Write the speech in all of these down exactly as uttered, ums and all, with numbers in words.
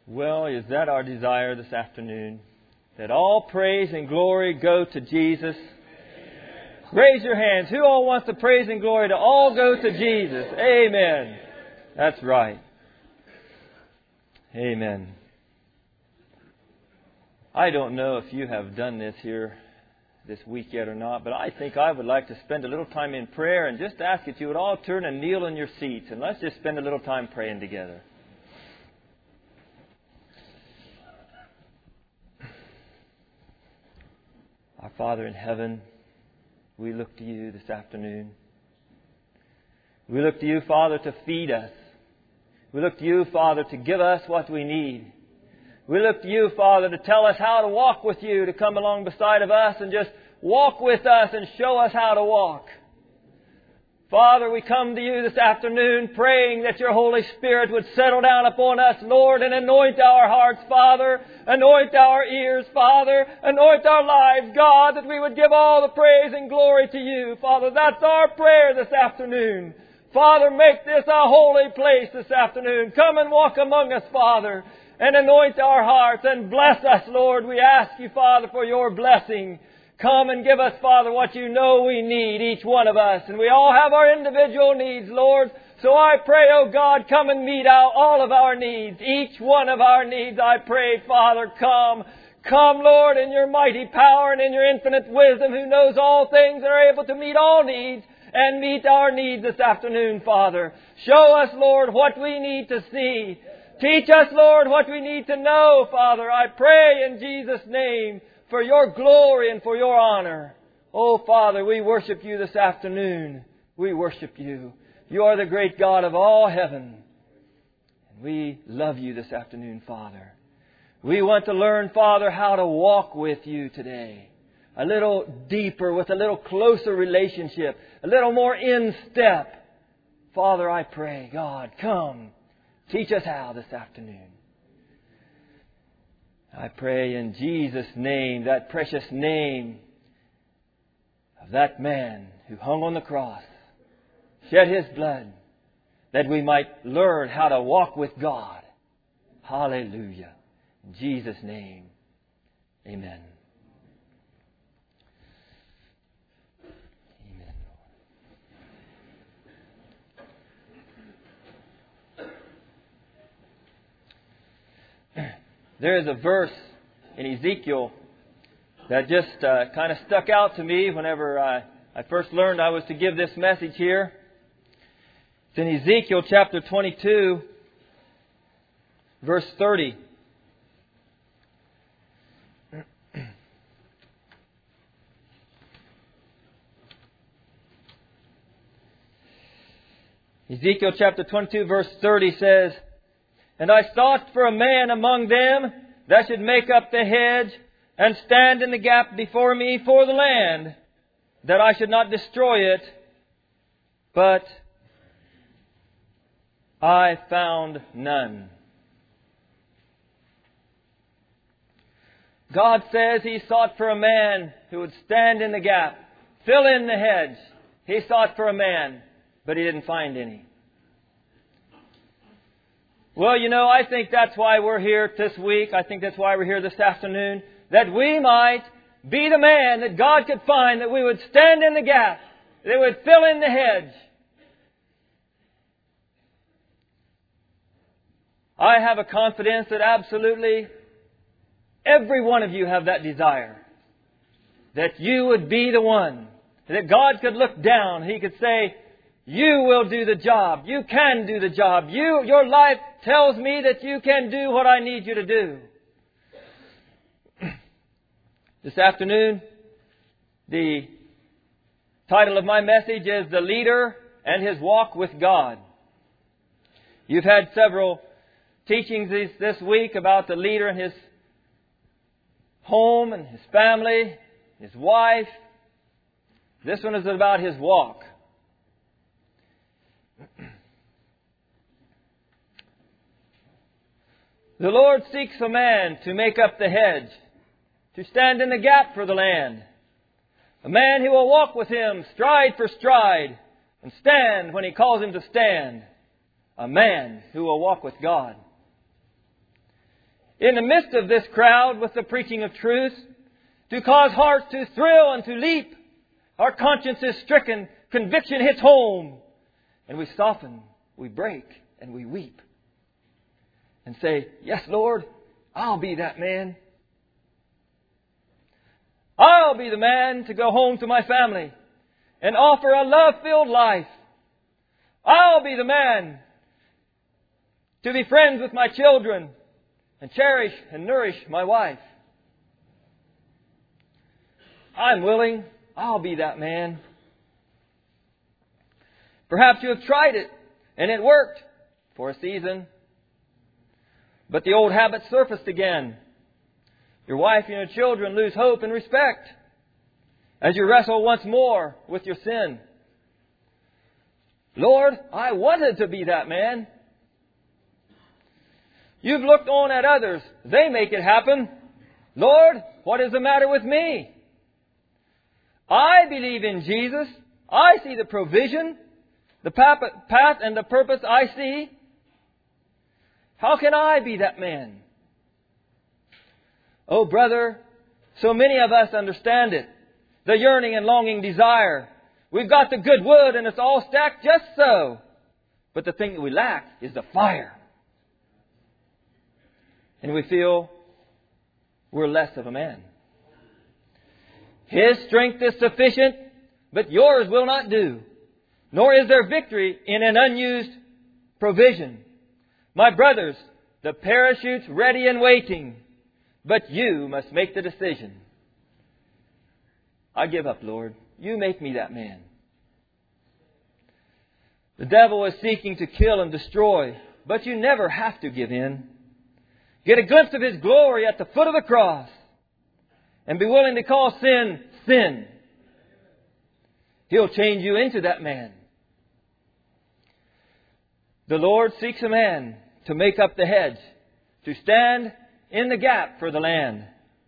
Well, is that our desire this afternoon? That all praise and glory go to Jesus? Amen. Raise your hands. Who all wants the praise and glory to all go to Jesus? Amen. That's right. Amen. I don't know if you have done this here this week yet or not, but I think I would like to spend a little time in prayer and just ask that you would all turn and kneel in your seats, and let's just spend a little time praying together. Our Father in heaven, we look to you this afternoon. We look to you, Father, to feed us. We look to you, Father, to give us what we need. We look to you, Father, to tell us how to walk with you, to come along beside of us and just walk with us and show us how to walk. Father, we come to you this afternoon praying that your Holy Spirit would settle down upon us, Lord, and anoint our hearts, Father. Anoint our ears, Father. Anoint our lives, God, that we would give all the praise and glory to you. Father, that's our prayer this afternoon. Father, make this a holy place this afternoon. Come and walk among us, Father, and anoint our hearts and bless us, Lord. We ask you, Father, for your blessing. Come and give us, Father, what you know we need, each one of us. And we all have our individual needs, Lord. So I pray, oh God, come and meet out all of our needs. Each one of our needs, I pray, Father, come. Come, Lord, in your mighty power and in your infinite wisdom, who knows all things and are able to meet all needs and meet our needs this afternoon, Father. Show us, Lord, what we need to see. Teach us, Lord, what we need to know, Father. I pray in Jesus' name, for your glory and for your honor. Oh, Father, we worship you this afternoon. We worship you. You are the great God of all heaven. And we love you this afternoon, Father. We want to learn, Father, how to walk with you today. A little deeper, with a little closer relationship. A little more in step. Father, I pray, God, come. Teach us how this afternoon. I pray in Jesus' name, that precious name of that man who hung on the cross, shed his blood, that we might learn how to walk with God. Hallelujah. In Jesus' name, amen. There is a verse in Ezekiel that just uh, kind of stuck out to me whenever I, I first learned I was to give this message here. It's in Ezekiel chapter twenty-two, verse thirty. Ezekiel chapter twenty-two, verse thirty says, "And I sought for a man among them that should make up the hedge and stand in the gap before me for the land, that I should not destroy it. But I found none." God says He sought for a man who would stand in the gap, fill in the hedge. He sought for a man, but He didn't find any. Well, you know, I think that's why we're here this week. I think that's why we're here this afternoon. That we might be the man that God could find, that we would stand in the gap, that would fill in the hedge. I have a confidence that absolutely every one of you have that desire. That you would be the one. That God could look down. He could say, you will do the job. You can do the job. You, your life tells me that you can do what I need you to do. This afternoon, the title of my message is The Leader and His Walk with God. You've had several teachings this, this week about the leader and his home and his family, his wife. This one is about his walk. The Lord seeks a man to make up the hedge, to stand in the gap for the land. A man who will walk with Him stride for stride and stand when He calls him to stand. A man who will walk with God. in the midst of this crowd with the preaching of truth, to cause hearts to thrill and to leap. Our conscience is stricken, conviction hits home, and we soften, we break, and we weep. And say, yes, Lord, I'll be that man. I'll be the man to go home to my family and offer a love-filled life. I'll be the man to be friends with my children and cherish and nourish my wife. I'm willing. I'll be that man. Perhaps you have tried it and it worked for a season. But the old habit surfaced again. Your wife and your children lose hope and respect as you wrestle once more with your sin. Lord, I wanted to be that man. You've looked on at others. They make it happen. Lord, what is the matter with me? I believe in Jesus. I see the provision, the path and the purpose I see. How can I be that man? Oh, brother, so many of us understand it. The yearning and longing desire. We've got the good wood and it's all stacked just so. But the thing that we lack is the fire. And we feel we're less of a man. His strength is sufficient, but yours will not do. Nor is there victory in an unused provision. My brothers, the parachute's ready and waiting, but you must make the decision. I give up, Lord. You make me that man. The devil is seeking to kill and destroy, but you never have to give in. Get a glimpse of His glory at the foot of the cross and be willing to call sin, sin. He'll change you into that man. The Lord seeks a man to make up the hedge, to stand in the gap for the land.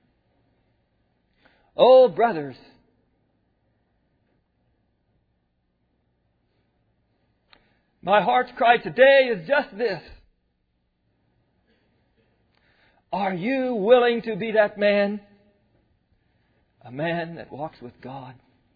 Oh, brothers, my heart's cry today is just this. Are you willing to be that man? A man that walks with God?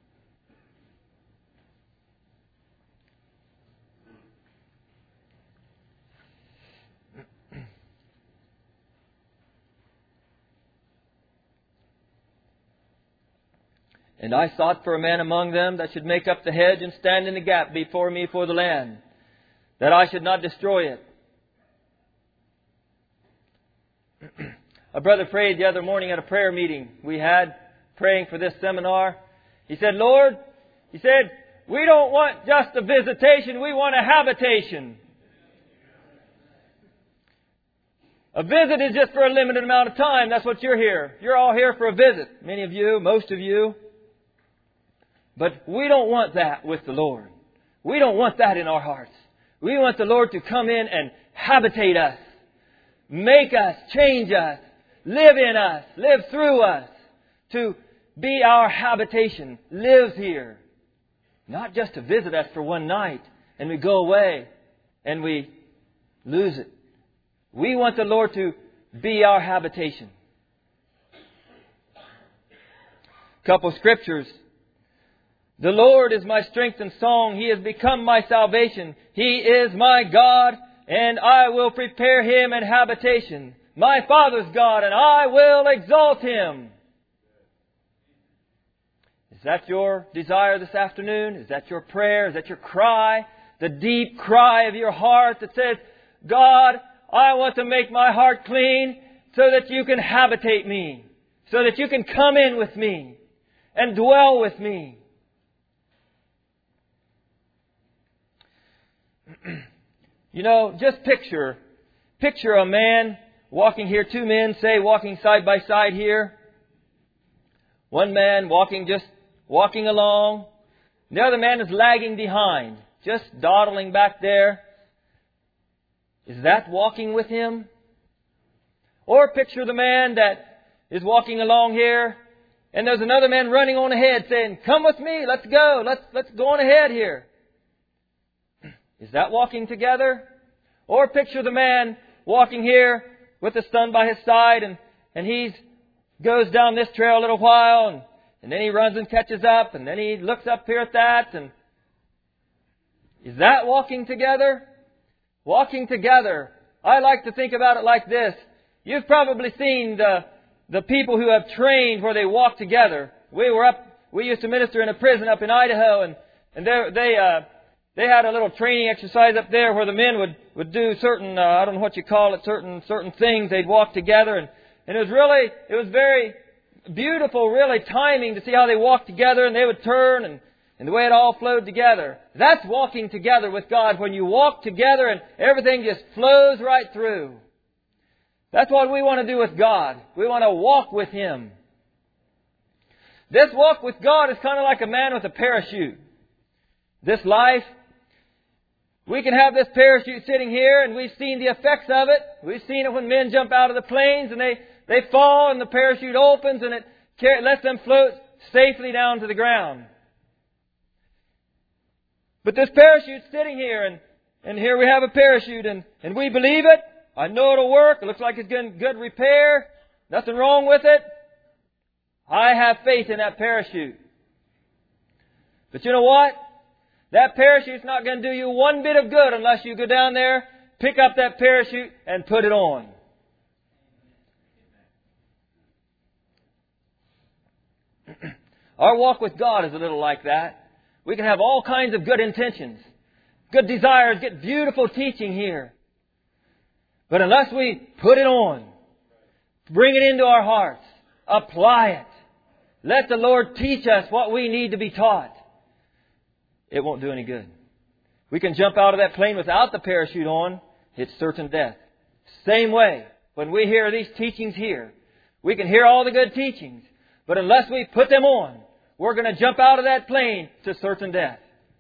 And I sought for a man among them that should make up the hedge and stand in the gap before me for the land, that I should not destroy it. A brother prayed the other morning at a prayer meeting we had, praying for this seminar. He said, Lord, he said, we don't want just a visitation, we want a habitation. A visit is just for a limited amount of time. That's what you're here. You're all here for a visit. Many of you, most of you. But we don't want that with the Lord. We don't want that in our hearts. We want the Lord to come in and habitate us, make us, change us, live in us, live through us, to be our habitation, lives here. Not just to visit us for one night and we go away and we lose it. We want the Lord to be our habitation. Couple scriptures. The Lord is my strength and song. He has become my salvation. He is my God, and I will prepare Him an habitation. My Father's God, and I will exalt Him. Is that your desire this afternoon? Is that your prayer? Is that your cry? The deep cry of your heart that says, God, I want to make my heart clean so that you can habitate me, so that you can come in with me and dwell with me. You know, just picture, picture a man walking here, two men, say, walking side by side here. One man walking, just walking along. The other man is lagging behind, just dawdling back there. Is that walking with him? Or picture the man that is walking along here, and there's another man running on ahead saying, come with me, let's go, let's, let's go on ahead here. Is that walking together? Or picture the man walking here with his son by his side, and, and he goes down this trail a little while, and, and then he runs and catches up, and then he looks up here at that, and is that walking together? Walking together. I like to think about it like this. You've probably seen the, the people who have trained where they walk together. We were up, we used to minister in a prison up in Idaho, and, and they, they, uh, they had a little training exercise up there where the men would, would do certain, uh, I don't know what you call it, certain, certain things. They'd walk together, and, and it was really, it was very beautiful, really timing to see how they walked together, and they would turn, and And the way it all flowed together. That's walking together with God. When you walk together and everything just flows right through. That's what we want to do with God. We want to walk with Him. This walk with God is kind of like a man with a parachute. This life, we can have this parachute sitting here, and we've seen the effects of it. We've seen it when men jump out of the planes and they, they fall and the parachute opens and it lets them float safely down to the ground. But this parachute's sitting here, and, and here we have a parachute, and, and we believe it. I know it'll work. It looks like it's getting good repair. Nothing wrong with it. I have faith in that parachute. But you know what? That parachute's not going to do you one bit of good unless you go down there, pick up that parachute, and put it on. Our walk with God is a little like that. We can have all kinds of good intentions, good desires, get beautiful teaching here. But unless we put it on, bring it into our hearts, apply it, let the Lord teach us what we need to be taught, it won't do any good. We can jump out of that plane without the parachute on, it's certain death. Same way, when we hear these teachings here, we can hear all the good teachings, but unless we put them on, we're going to jump out of that plane to certain death.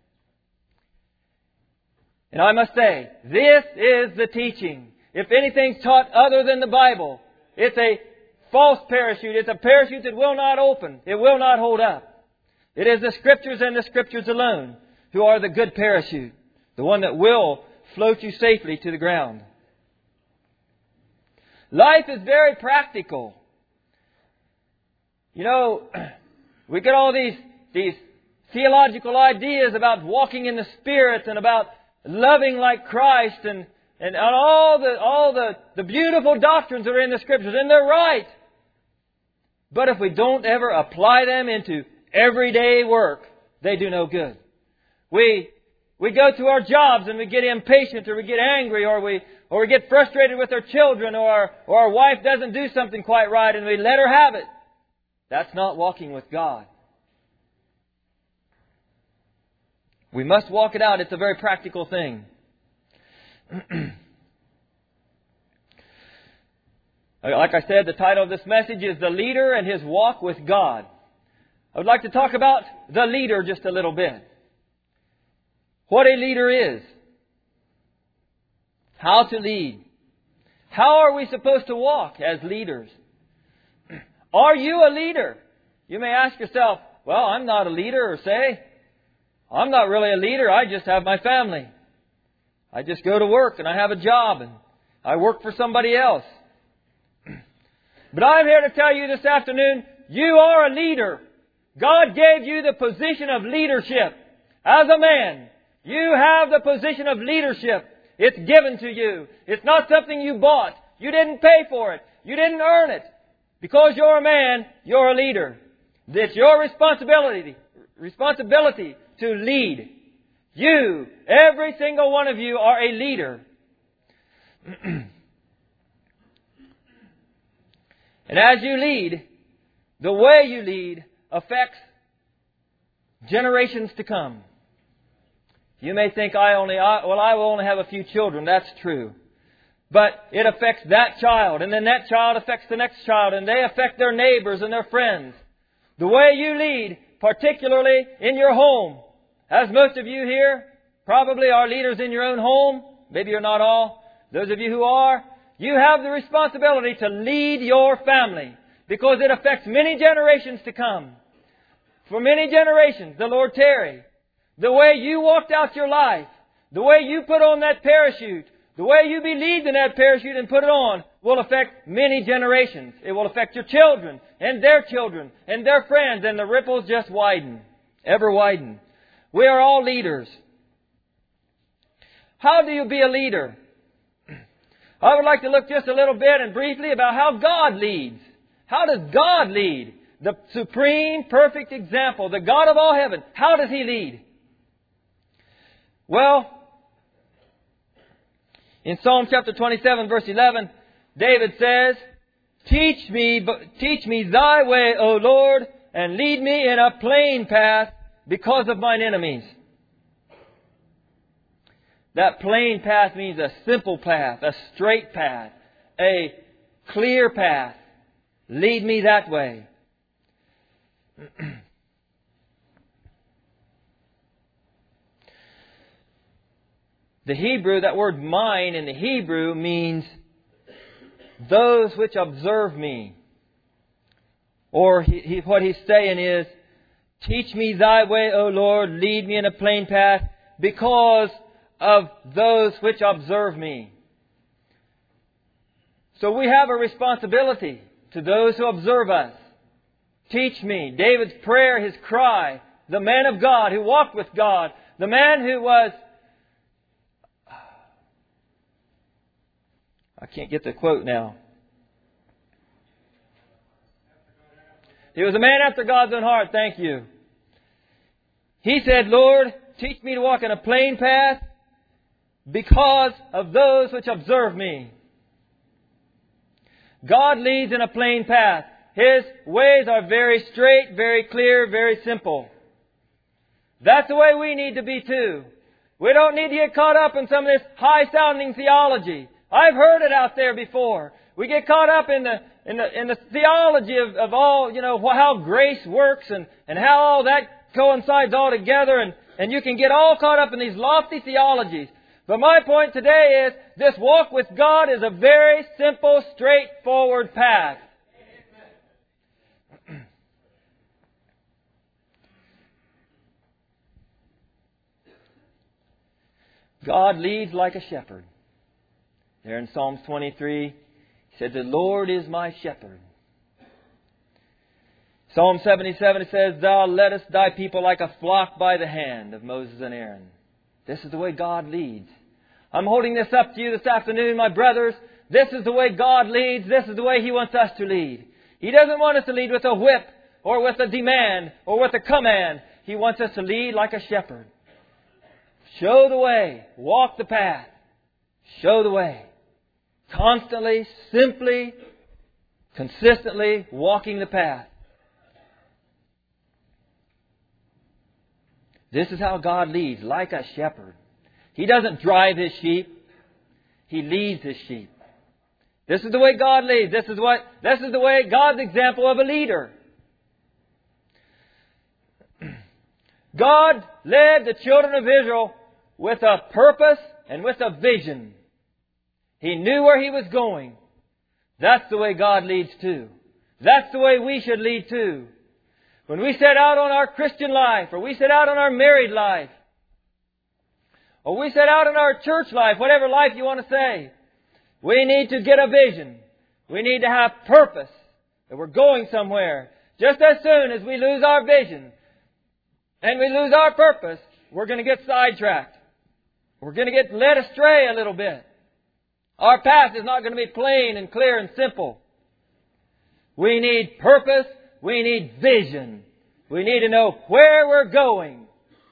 And I must say, this is the teaching. If anything's taught other than the Bible, it's a false parachute. It's a parachute that will not open. It will not hold up. It is the Scriptures and the Scriptures alone who are the good parachute, the one that will float you safely to the ground. Life is very practical. You know, we get all these, these theological ideas about walking in the Spirit and about loving like Christ and, and all the all the, the beautiful doctrines that are in the Scriptures. And they're right. But if we don't ever apply them into everyday work, they do no good. We we go to our jobs and we get impatient or we get angry or we or we get frustrated with our children or our, or our wife doesn't do something quite right and we let her have it. That's not walking with God. We must walk it out. It's a very practical thing. Like I said, the title of this message is The Leader and His Walk with God. I would like to talk about the leader just a little bit. What a leader is. How to lead. How are we supposed to walk as leaders? Are you a leader? You may ask yourself, well, I'm not a leader, or say, I'm not really a leader. I just have my family. I just go to work and I have a job and I work for somebody else. But I'm here to tell you this afternoon, you are a leader. God gave you the position of leadership. As a man, you have the position of leadership. It's given to you. It's not something you bought. You didn't pay for it. You didn't earn it. Because you're a man, you're a leader. It's your responsibility, responsibility to lead. You, every single one of you, are a leader. And as you lead, the way you lead affects generations to come. You may think, I only, I, well, I will only have a few children. That's true. But it affects that child, and then that child affects the next child, and they affect their neighbors and their friends. The way you lead, particularly in your home, as most of you here probably are leaders in your own home, maybe you're not all, those of you who are, you have the responsibility to lead your family because it affects many generations to come. For many generations, the Lord tarry. The way you walked out your life, the way you put on that parachute, The way you believe in that parachute and put it on will affect many generations. It will affect your children and their children and their friends, and the ripples just widen, ever widen. We are all leaders. How do you be a leader? I would like to look just a little bit and briefly about how God leads. How does God lead? The supreme, perfect example, the God of all heaven. How does He lead? Well, in Psalm chapter twenty-seven, verse eleven, David says, Teach me, teach me Thy way, O Lord, and lead me in a plain path because of mine enemies. That plain path means a simple path, a straight path, a clear path. Lead me that way. The Hebrew, that word mine in the Hebrew means those which observe me. Or he, he, what he's saying is, Teach me Thy way, O Lord, lead me in a plain path because of those which observe me. So we have a responsibility to those who observe us. Teach me. David's prayer, his cry, the man of God who walked with God, the man who was, I can't get the quote now. He was a man after God's own heart, thank you. He said, Lord, teach me to walk in a plain path because of those which observe me. God leads in a plain path. His ways are very straight, very clear, very simple. That's the way we need to be too. We don't need to get caught up in some of this high-sounding theology. I've heard it out there before. We get caught up in the in the in the theology of, of all, you know, how grace works and, and how all that coincides all together, and, and you can get all caught up in these lofty theologies. But my point today is, this walk with God is a very simple, straightforward path. God leads like a shepherd. There in Psalms twenty-three, He said, The Lord is my shepherd. Psalm seventy-seven, it says, Thou leddest Thy people like a flock by the hand of Moses and Aaron. This is the way God leads. I'm holding this up to you this afternoon, my brothers. This is the way God leads. This is the way He wants us to lead. He doesn't want us to lead with a whip or with a demand or with a command. He wants us to lead like a shepherd. Show the way. Walk the path. Show the way. Constantly, simply, consistently walking the path. This is how God leads, like a shepherd. He doesn't drive His sheep. He leads His sheep. This is the way God leads. This is what, this is the way God's example of a leader. God led the children of Israel with a purpose and with a vision. He knew where He was going. That's the way God leads too. That's the way we should lead too. When we set out on our Christian life, or we set out on our married life, or we set out in our church life, whatever life you want to say, we need to get a vision. We need to have purpose, that we're going somewhere. Just as soon as we lose our vision and we lose our purpose, we're going to get sidetracked. We're going to get led astray a little bit. Our path is not going to be plain and clear and simple. We need purpose. We need vision. We need to know where we're going.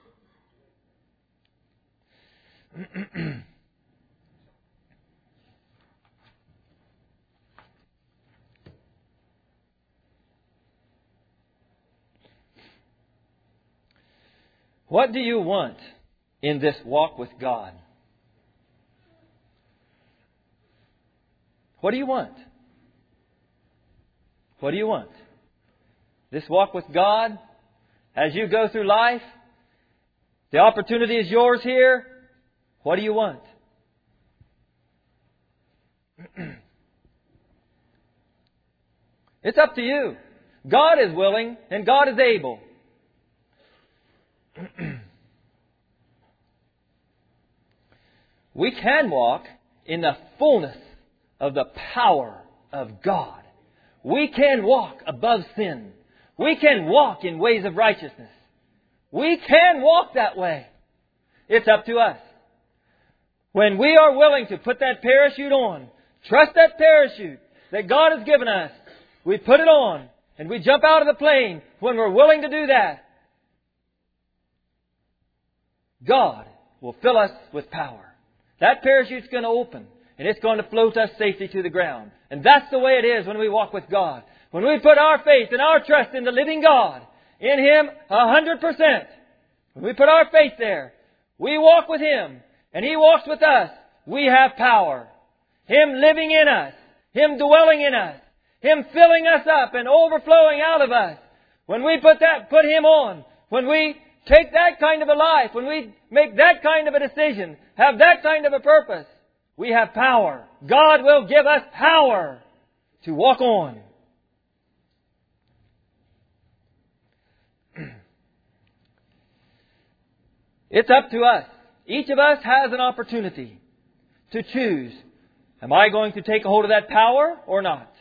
What do you want in this walk with God? What do you want? What do you want? This walk with God, as you go through life, the opportunity is yours here. What do you want? It's up to you. God is willing and God is able. We can walk in the fullness of the power of God. We can walk above sin. We can walk in ways of righteousness. We can walk that way. It's up to us. When we are willing to put that parachute on, trust that parachute that God has given us, we put it on and we jump out of the plane. When we're willing to do that, God will fill us with power. That parachute's going to open and it's going to float us safely to the ground. And that's the way it is when we walk with God. When we put our faith and our trust in the living God, in Him a hundred percent, when we put our faith there, we walk with Him and He walks with us, we have power. Him living in us, Him dwelling in us, Him filling us up and overflowing out of us. When we put that, put Him on, when we take that kind of a life, when we make that kind of a decision, have that kind of a purpose, we have power. God will give us power to walk on. It's up to us. Each of us has an opportunity to choose. Am I going to take a hold of that power or not?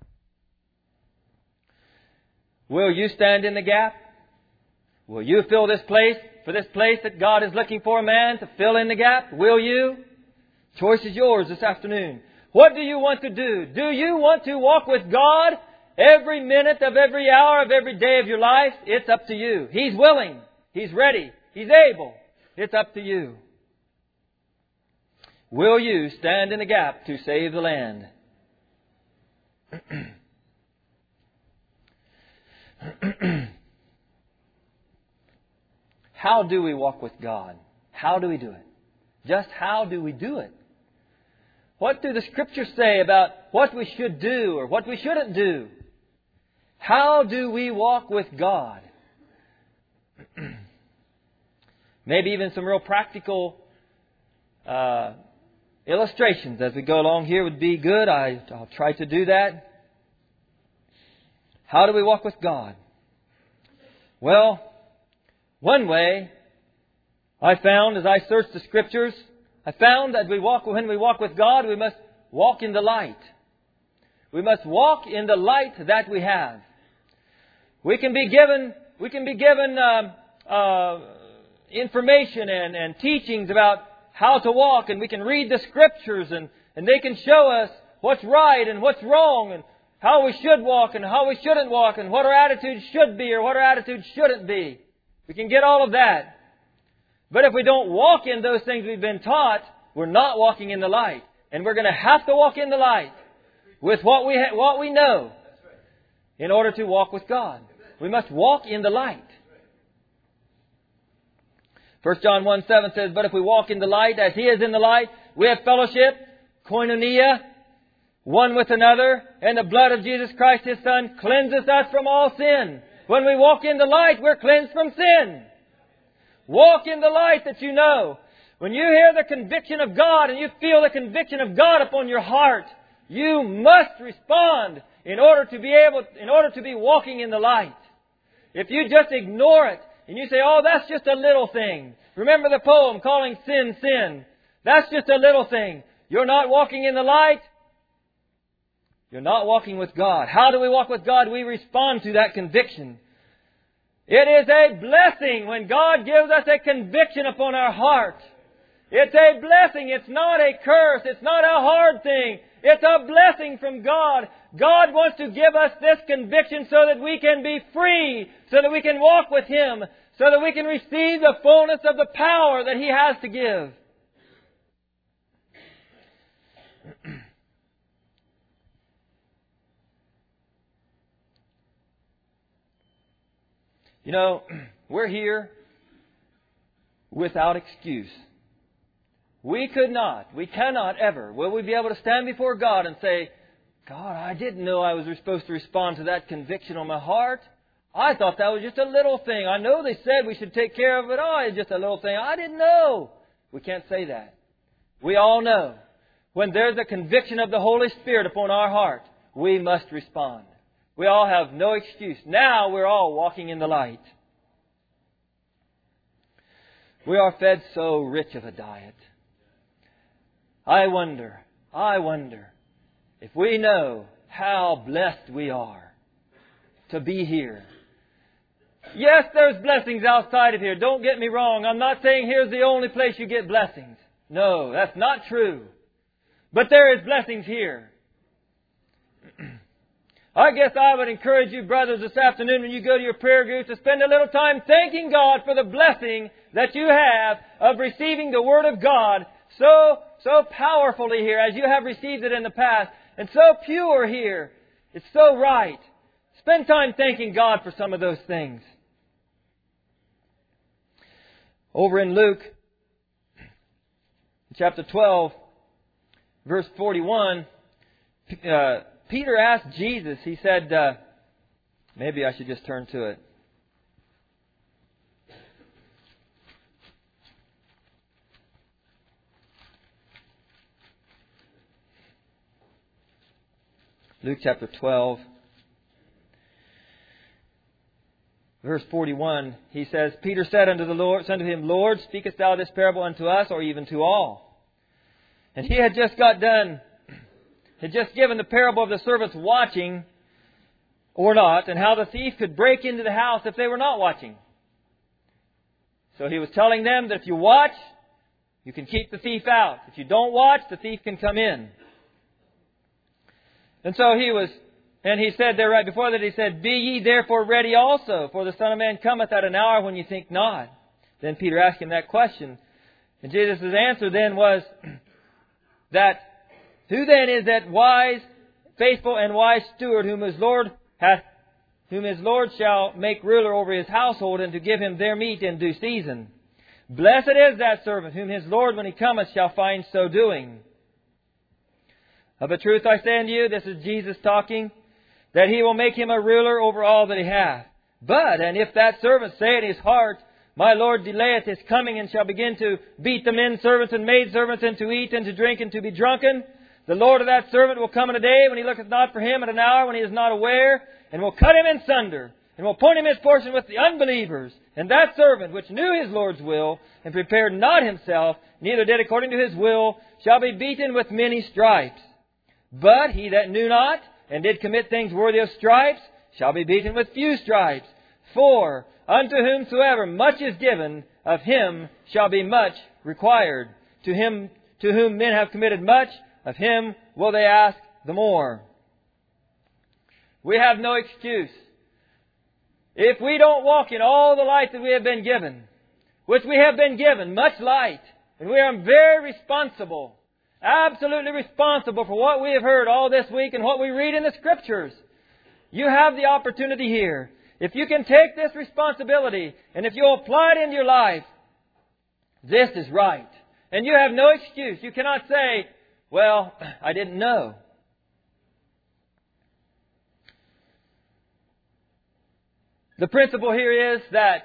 Will you stand in the gap? Will you fill this place, for this place that God is looking for a man to fill in the gap? Will you? Choice is yours this afternoon. What do you want to do? Do you want to walk with God every minute of every hour of every day of your life? It's up to you. He's willing. He's ready. He's able. It's up to you. Will you stand in the gap to save the land? How do we walk with God? How do we do it? Just how do we do it? What do the Scriptures say about what we should do or what we shouldn't do? How do we walk with God? Maybe even some real practical uh, illustrations as we go along here would be good. I, I'll try to do that. How do we walk with God? Well, one way I found as I searched the Scriptures, I found that we walk when we walk with God, we must walk in the light. We must walk in the light that we have. We can be given, we can be given um, uh, information and, and teachings about how to walk, and we can read the Scriptures, and, and they can show us what's right and what's wrong, and how we should walk and how we shouldn't walk, and what our attitude should be or what our attitude shouldn't be. We can get all of that. But if we don't walk in those things we've been taught, we're not walking in the light. And we're going to have to walk in the light with what we ha- what we know in order to walk with God. We must walk in the light. First John one seven says, "But if we walk in the light as He is in the light, we have fellowship, koinonia, one with another, and the blood of Jesus Christ His Son cleanses us from all sin." When we walk in the light, we're cleansed from sin. Walk in the light that you know. When you hear the conviction of God and you feel the conviction of God upon your heart, you must respond in order to be able, in order to be walking in the light. If you just ignore it and you say, "Oh, that's just a little thing." Remember the poem calling sin, sin. That's just a little thing. You're not walking in the light. You're not walking with God. How do we walk with God? We respond to that conviction. It is a blessing when God gives us a conviction upon our heart. It's a blessing. It's not a curse. It's not a hard thing. It's a blessing from God. God wants to give us this conviction so that we can be free, so that we can walk with Him, so that we can receive the fullness of the power that He has to give. You know, we're here without excuse. We could not, we cannot ever, will we be able to stand before God and say, "God, I didn't know I was supposed to respond to that conviction on my heart. I thought that was just a little thing. I know they said we should take care of it. Oh, it's just a little thing. I didn't know." We can't say that. We all know when there's a conviction of the Holy Spirit upon our heart, we must respond. We all have no excuse. Now we're all walking in the light. We are fed so rich of a diet. I wonder, I wonder if we know how blessed we are to be here. Yes, there's blessings outside of here. Don't get me wrong. I'm not saying here's the only place you get blessings. No, that's not true. But there is blessings here. I guess I would encourage you, brothers, this afternoon when you go to your prayer group to spend a little time thanking God for the blessing that you have of receiving the Word of God so, so powerfully here as you have received it in the past, and so pure here. It's so right. Spend time thanking God for some of those things. Over in Luke, chapter twelve, verse forty-one, uh, Peter asked Jesus, he said, uh, maybe I should just turn to it. Luke chapter twelve, verse forty-one, he says, Peter said unto the Lord, unto him, Lord, speakest thou this parable unto us, or even to all? And he had just got done, had just given the parable of the servants watching or not, and how the thief could break into the house if they were not watching. So he was telling them that if you watch, you can keep the thief out. If you don't watch, the thief can come in. And so he was, and he said there right before that, he said, Be ye therefore ready also, for the Son of Man cometh at an hour when you think not. Then Peter asked him that question. And Jesus' answer then was that, Who then is that wise, faithful and wise steward whom his Lord hath, whom his Lord shall make ruler over his household, and to give him their meat in due season? Blessed is that servant whom his Lord when he cometh shall find so doing. Of a truth I say unto you, this is Jesus talking, that he will make him a ruler over all that he hath. But, and if that servant say in his heart, My Lord delayeth his coming, and shall begin to beat the men servants and maid servants, and to eat and to drink and to be drunken, the Lord of that servant will come in a day when he looketh not for him, at an hour when he is not aware, and will cut him in sunder, and will appoint him his portion with the unbelievers. And that servant which knew his Lord's will, and prepared not himself, neither did according to his will, shall be beaten with many stripes. But he that knew not, and did commit things worthy of stripes, shall be beaten with few stripes. For unto whomsoever much is given, of him shall be much required. To him to whom men have committed much, of him will they ask the more. We have no excuse. If we don't walk in all the light that we have been given, which we have been given, much light, and we are very responsible, absolutely responsible for what we have heard all this week and what we read in the Scriptures. You have the opportunity here. If you can take this responsibility and if you apply it in your life, this is right. And you have no excuse. You cannot say, well, I didn't know. The principle here is that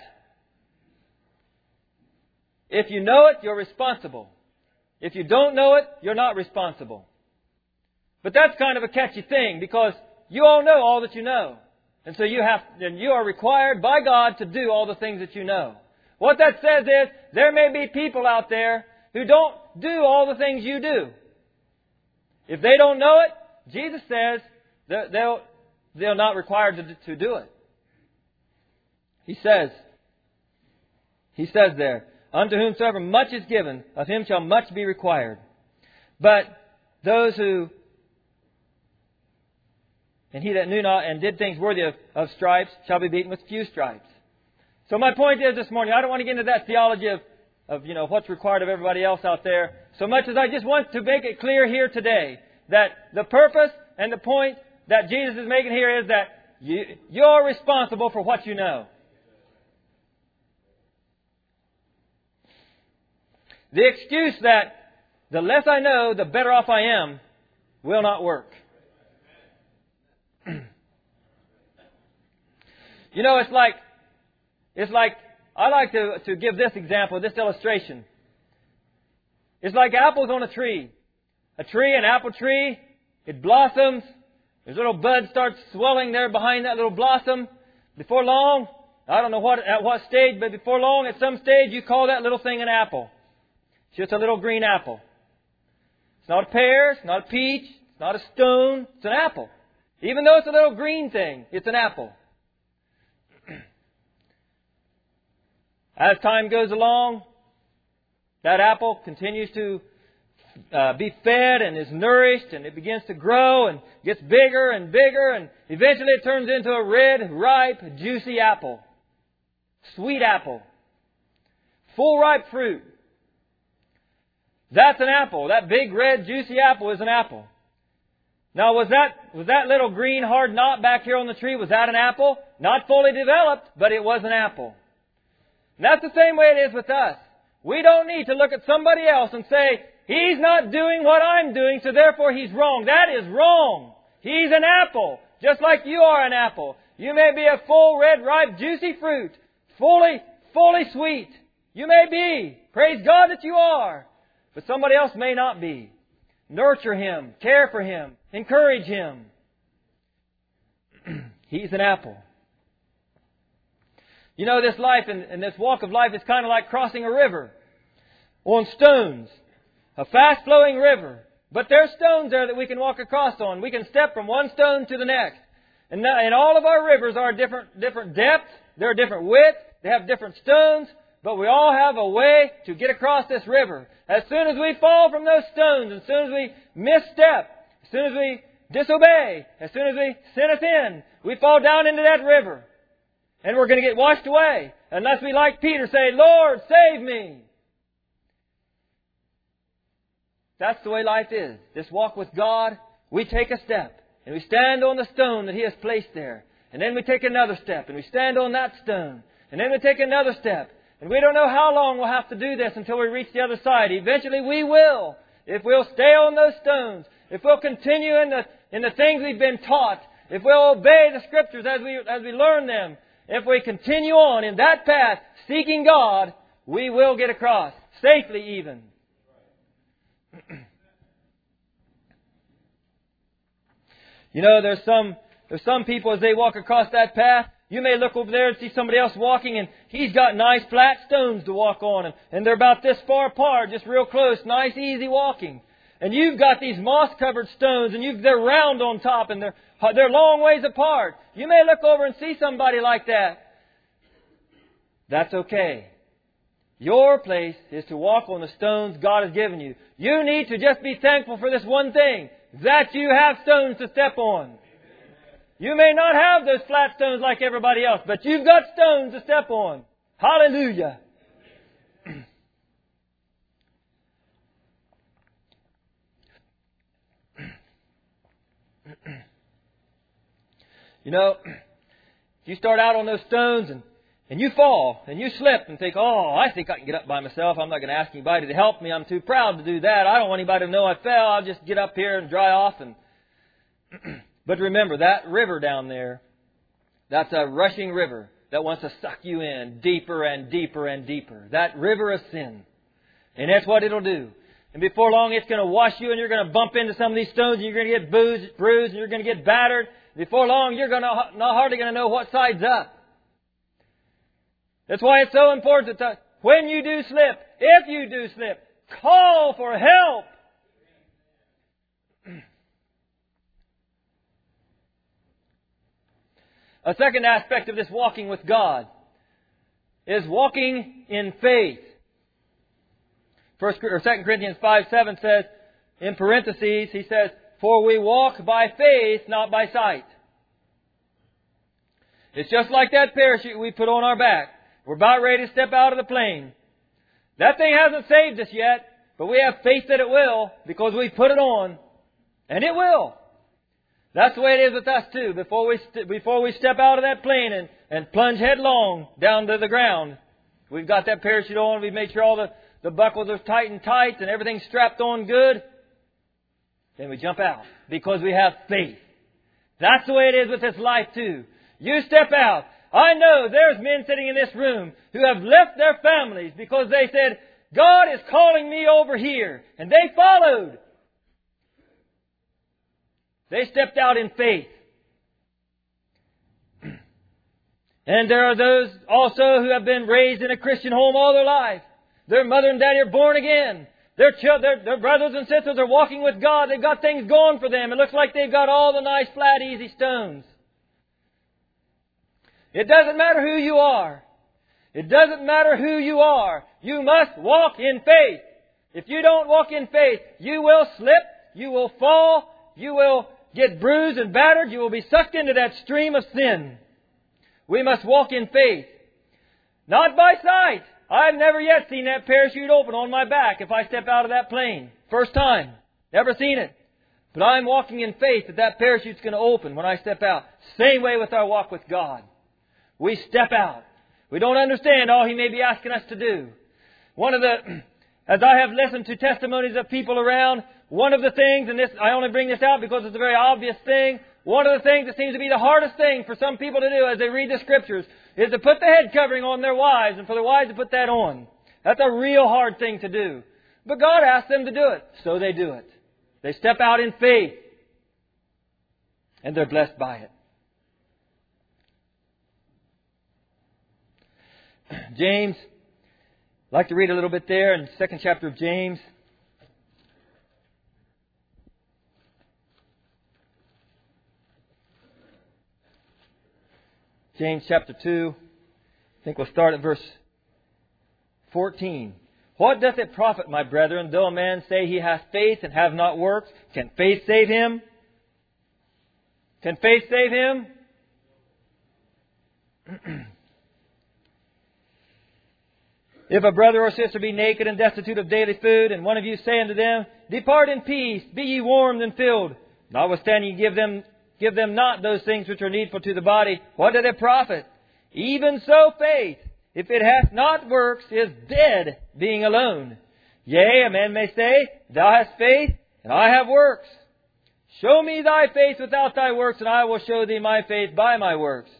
if you know it, you're responsible. If you don't know it, you're not responsible. But that's kind of a catchy thing, because you all know all that you know. And so you have, and you are required by God to do all the things that you know. What that says is, there may be people out there who don't do all the things you do. If they don't know it, Jesus says they'll, they're not required to, to do it. He says, He says there, Unto whomsoever much is given, of him shall much be required. But those who, and he that knew not and did things worthy of, of stripes, shall be beaten with few stripes. So my point is this morning, I don't want to get into that theology of, of you know, what's required of everybody else out there, so much as I just want to make it clear here today that the purpose and the point that Jesus is making here is that you, you're responsible for what you know. The excuse that the less I know, the better off I am, will not work. You know, it's like, it's like, I like to, to give this example, this illustration. It's like apples on a tree. A tree, an apple tree, it blossoms. There's little buds start swelling there behind that little blossom. Before long, I don't know what at what stage, but before long, at some stage, you call that little thing an apple. It's just a little green apple. not a pear. It's not a peach. It's not a stone. It's an apple. Even though it's a little green thing, it's an apple. As time goes along, that apple continues to uh, be fed and is nourished, and it begins to grow and gets bigger and bigger, and eventually it turns into a red, ripe, juicy apple. Sweet apple. Full ripe fruit. That's an apple. That big, red, juicy apple is an apple. Now, was that was that little green hard knot back here on the tree, was that an apple? Not fully developed, but it was an apple. And that's the same way it is with us. We don't need to look at somebody else and say, he's not doing what I'm doing, so therefore he's wrong. That is wrong. He's an apple, just like you are an apple. You may be a full, red, ripe, juicy fruit, fully, fully sweet. You may be. Praise God that you are. But somebody else may not be. Nurture him, care for him, encourage him. He's an apple. You know, this life and, and this walk of life is kind of like crossing a river on stones. A fast-flowing river. But there's stones there that we can walk across on. We can step from one stone to the next. And, and all of our rivers are different, different depths. They're different width. They have different stones. But we all have a way to get across this river. As soon as we fall from those stones, as soon as we misstep, as soon as we disobey, as soon as we sin a sin, we fall down into that river. And we're going to get washed away. Unless we, like Peter, say, Lord, save me. That's the way life is. This walk with God, we take a step. And we stand on the stone that He has placed there. And then we take another step. And we stand on that stone. And then we take another step. And we don't know how long we'll have to do this until we reach the other side. Eventually we will. If we'll stay on those stones. If we'll continue in the, in the things we've been taught. If we'll obey the Scriptures as we, as we learn them. If we continue on in that path, seeking God, we will get across. Safely even. You know, there's some, there's some people as they walk across that path, you may look over there and see somebody else walking and he's got nice flat stones to walk on. And, and they're about this far apart, just real close, nice easy walking. And you've got these moss-covered stones and you've, they're round on top and they're, they're long ways apart. You may look over and see somebody like that. That's okay. Your place is to walk on the stones God has given you. You need to just be thankful for this one thing, that you have stones to step on. You may not have those flat stones like everybody else, but you've got stones to step on. Hallelujah. You know, if you start out on those stones and, and you fall and you slip and think, oh, I think I can get up by myself. I'm not going to ask anybody to help me. I'm too proud to do that. I don't want anybody to know I fell. I'll just get up here and dry off. And But remember, that river down there, that's a rushing river that wants to suck you in deeper and deeper and deeper. That river of sin. And that's what it'll do. And before long, it's going to wash you and you're going to bump into some of these stones and you're going to get bruised, bruised and you're going to get battered. Before long, you're going to, not hardly going to know what side's up. That's why it's so important to, when you do slip, if you do slip, call for help. A second aspect of this walking with God is walking in faith. First or Second Corinthians five seven says, in parentheses, he says, for we walk by faith, not by sight. It's just like that parachute we put on our back. We're about ready to step out of the plane. That thing hasn't saved us yet, but we have faith that it will because we put it on. And it will. That's the way it is with us too. Before we st- before we step out of that plane and, and plunge headlong down to the ground, we've got that parachute on. We've made sure all the, the buckles are tight and tight and everything's strapped on good. Then we jump out because we have faith. That's the way it is with this life too. You step out. I know there's men sitting in this room who have left their families because they said, God is calling me over here. And they followed. They stepped out in faith. And there are those also who have been raised in a Christian home all their life. Their mother and daddy are born again. Their, ch- their, their brothers and sisters are walking with God. They've got things going for them. It looks like they've got all the nice, flat, easy stones. It doesn't matter who you are. It doesn't matter who you are. You must walk in faith. If you don't walk in faith, you will slip, you will fall, you will get bruised and battered, you will be sucked into that stream of sin. We must walk in faith. Not by sight. I've never yet seen that parachute open on my back if I step out of that plane. First time. Never seen it. But I'm walking in faith that that parachute's going to open when I step out. Same way with our walk with God. We step out. We don't understand all He may be asking us to do. One of the, as I have listened to testimonies of people around, one of the things, and this, I only bring this out because it's a very obvious thing, one of the things that seems to be the hardest thing for some people to do as they read the Scriptures is to put the head covering on their wives and for their wives to put that on. That's a real hard thing to do. But God asked them to do it, so they do it. They step out in faith, and they're blessed by it. James, I'd like to read a little bit there in the second chapter of James. James chapter two, I think we'll start at verse fourteen. What doth it profit, my brethren, though a man say he hath faith and have not works? Can faith save him? Can faith save him? If a brother or sister be naked and destitute of daily food, and one of you say unto them, Depart in peace, be ye warmed and filled, notwithstanding ye give them Give them not those things which are needful to the body, what doth it profit? Even so faith, if it hath not works, is dead, being alone. Yea, a man may say, Thou hast faith, and I have works. Show me thy faith without thy works, and I will show thee my faith by my works.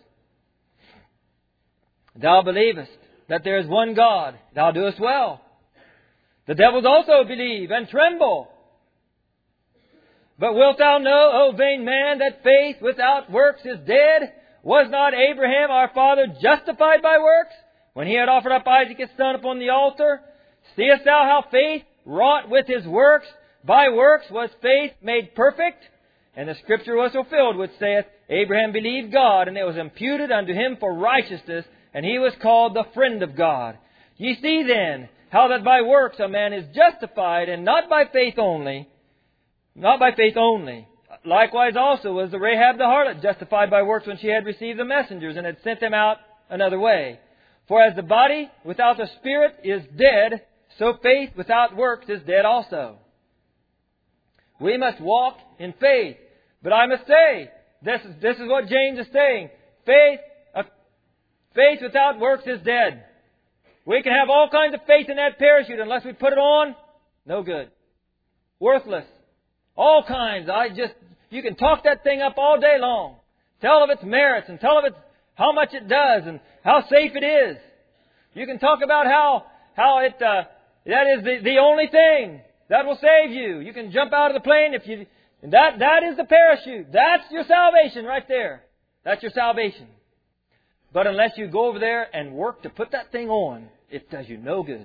Thou believest that there is one God, thou doest well. The devils also believe and tremble. But wilt thou know, O vain man, that faith without works is dead? Was not Abraham our father justified by works, when he had offered up Isaac his son upon the altar? Seest thou how faith wrought with his works? By works was faith made perfect? And the Scripture was fulfilled, which saith, Abraham believed God, and it was imputed unto him for righteousness, and he was called the friend of God. Ye see then, how that by works a man is justified, and not by faith only. Not by faith only. Likewise also was the Rahab the harlot justified by works when she had received the messengers and had sent them out another way. For as the body without the spirit is dead, so faith without works is dead also. We must walk in faith. But I must say, this is, this is what James is saying. Faith, uh, faith without works is dead. We can have all kinds of faith in that parachute. Unless we put it on, no good. Worthless. All kinds. I just, you can talk that thing up all day long. Tell of its merits and tell of its, how much it does and how safe it is. You can talk about how, how it, uh, that is the, the only thing that will save you. You can jump out of the plane if you, and that, that is the parachute. That's your salvation right there. That's your salvation. But unless you go over there and work to put that thing on, it does you no good.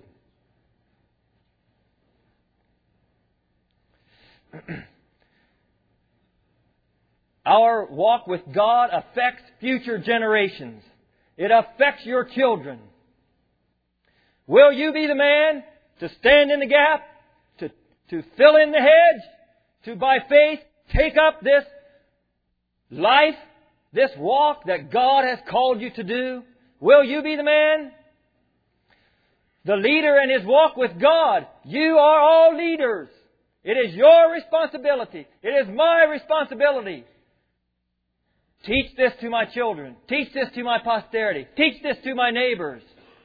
Our walk with God affects future generations. It affects your children. Will you be the man to stand in the gap, to, to fill in the hedge, to by faith take up this life, this walk that God has called you to do? Will you be the man? The leader in his walk with God. You are all leaders. It is your responsibility. It is my responsibility. Teach this to my children. Teach this to my posterity. Teach this to my neighbors.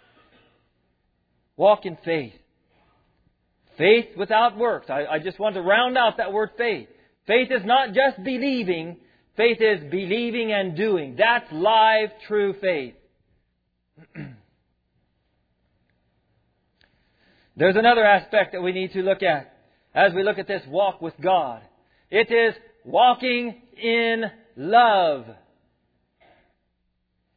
Walk in faith. Faith without works. I, I just want to round out that word faith. Faith is not just believing. Faith is believing and doing. That's live, true faith. There's another aspect that we need to look at as we look at this walk with God. It is walking in love.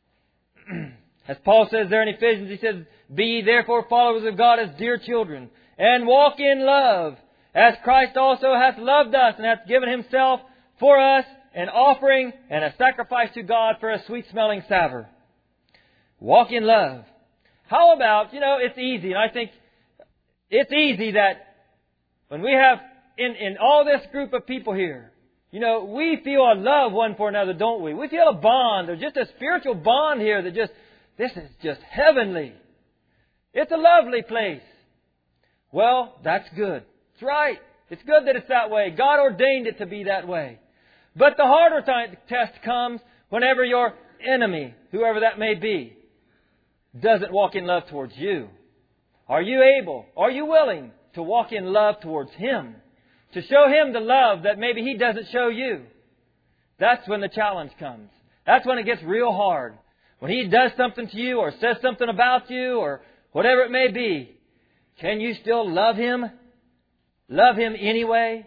As Paul says there in Ephesians, he says, Be ye therefore followers of God as dear children, and walk in love, as Christ also hath loved us, and hath given Himself for us, an offering and a sacrifice to God for a sweet-smelling savour. Walk in love. How about, you know, it's easy, and I think it's easy that when we have, in, in all this group of people here, you know, we feel a love one for another, don't we? We feel a bond. There's just a spiritual bond here that just, this is just heavenly. It's a lovely place. Well, that's good. It's right. It's good that it's that way. God ordained it to be that way. But the harder time, test comes whenever your enemy, whoever that may be, doesn't walk in love towards you. Are you able, are you willing to walk in love towards him? To show him the love that maybe he doesn't show you? That's when the challenge comes. That's when it gets real hard. When he does something to you or says something about you or whatever it may be, can you still love him? Love him anyway?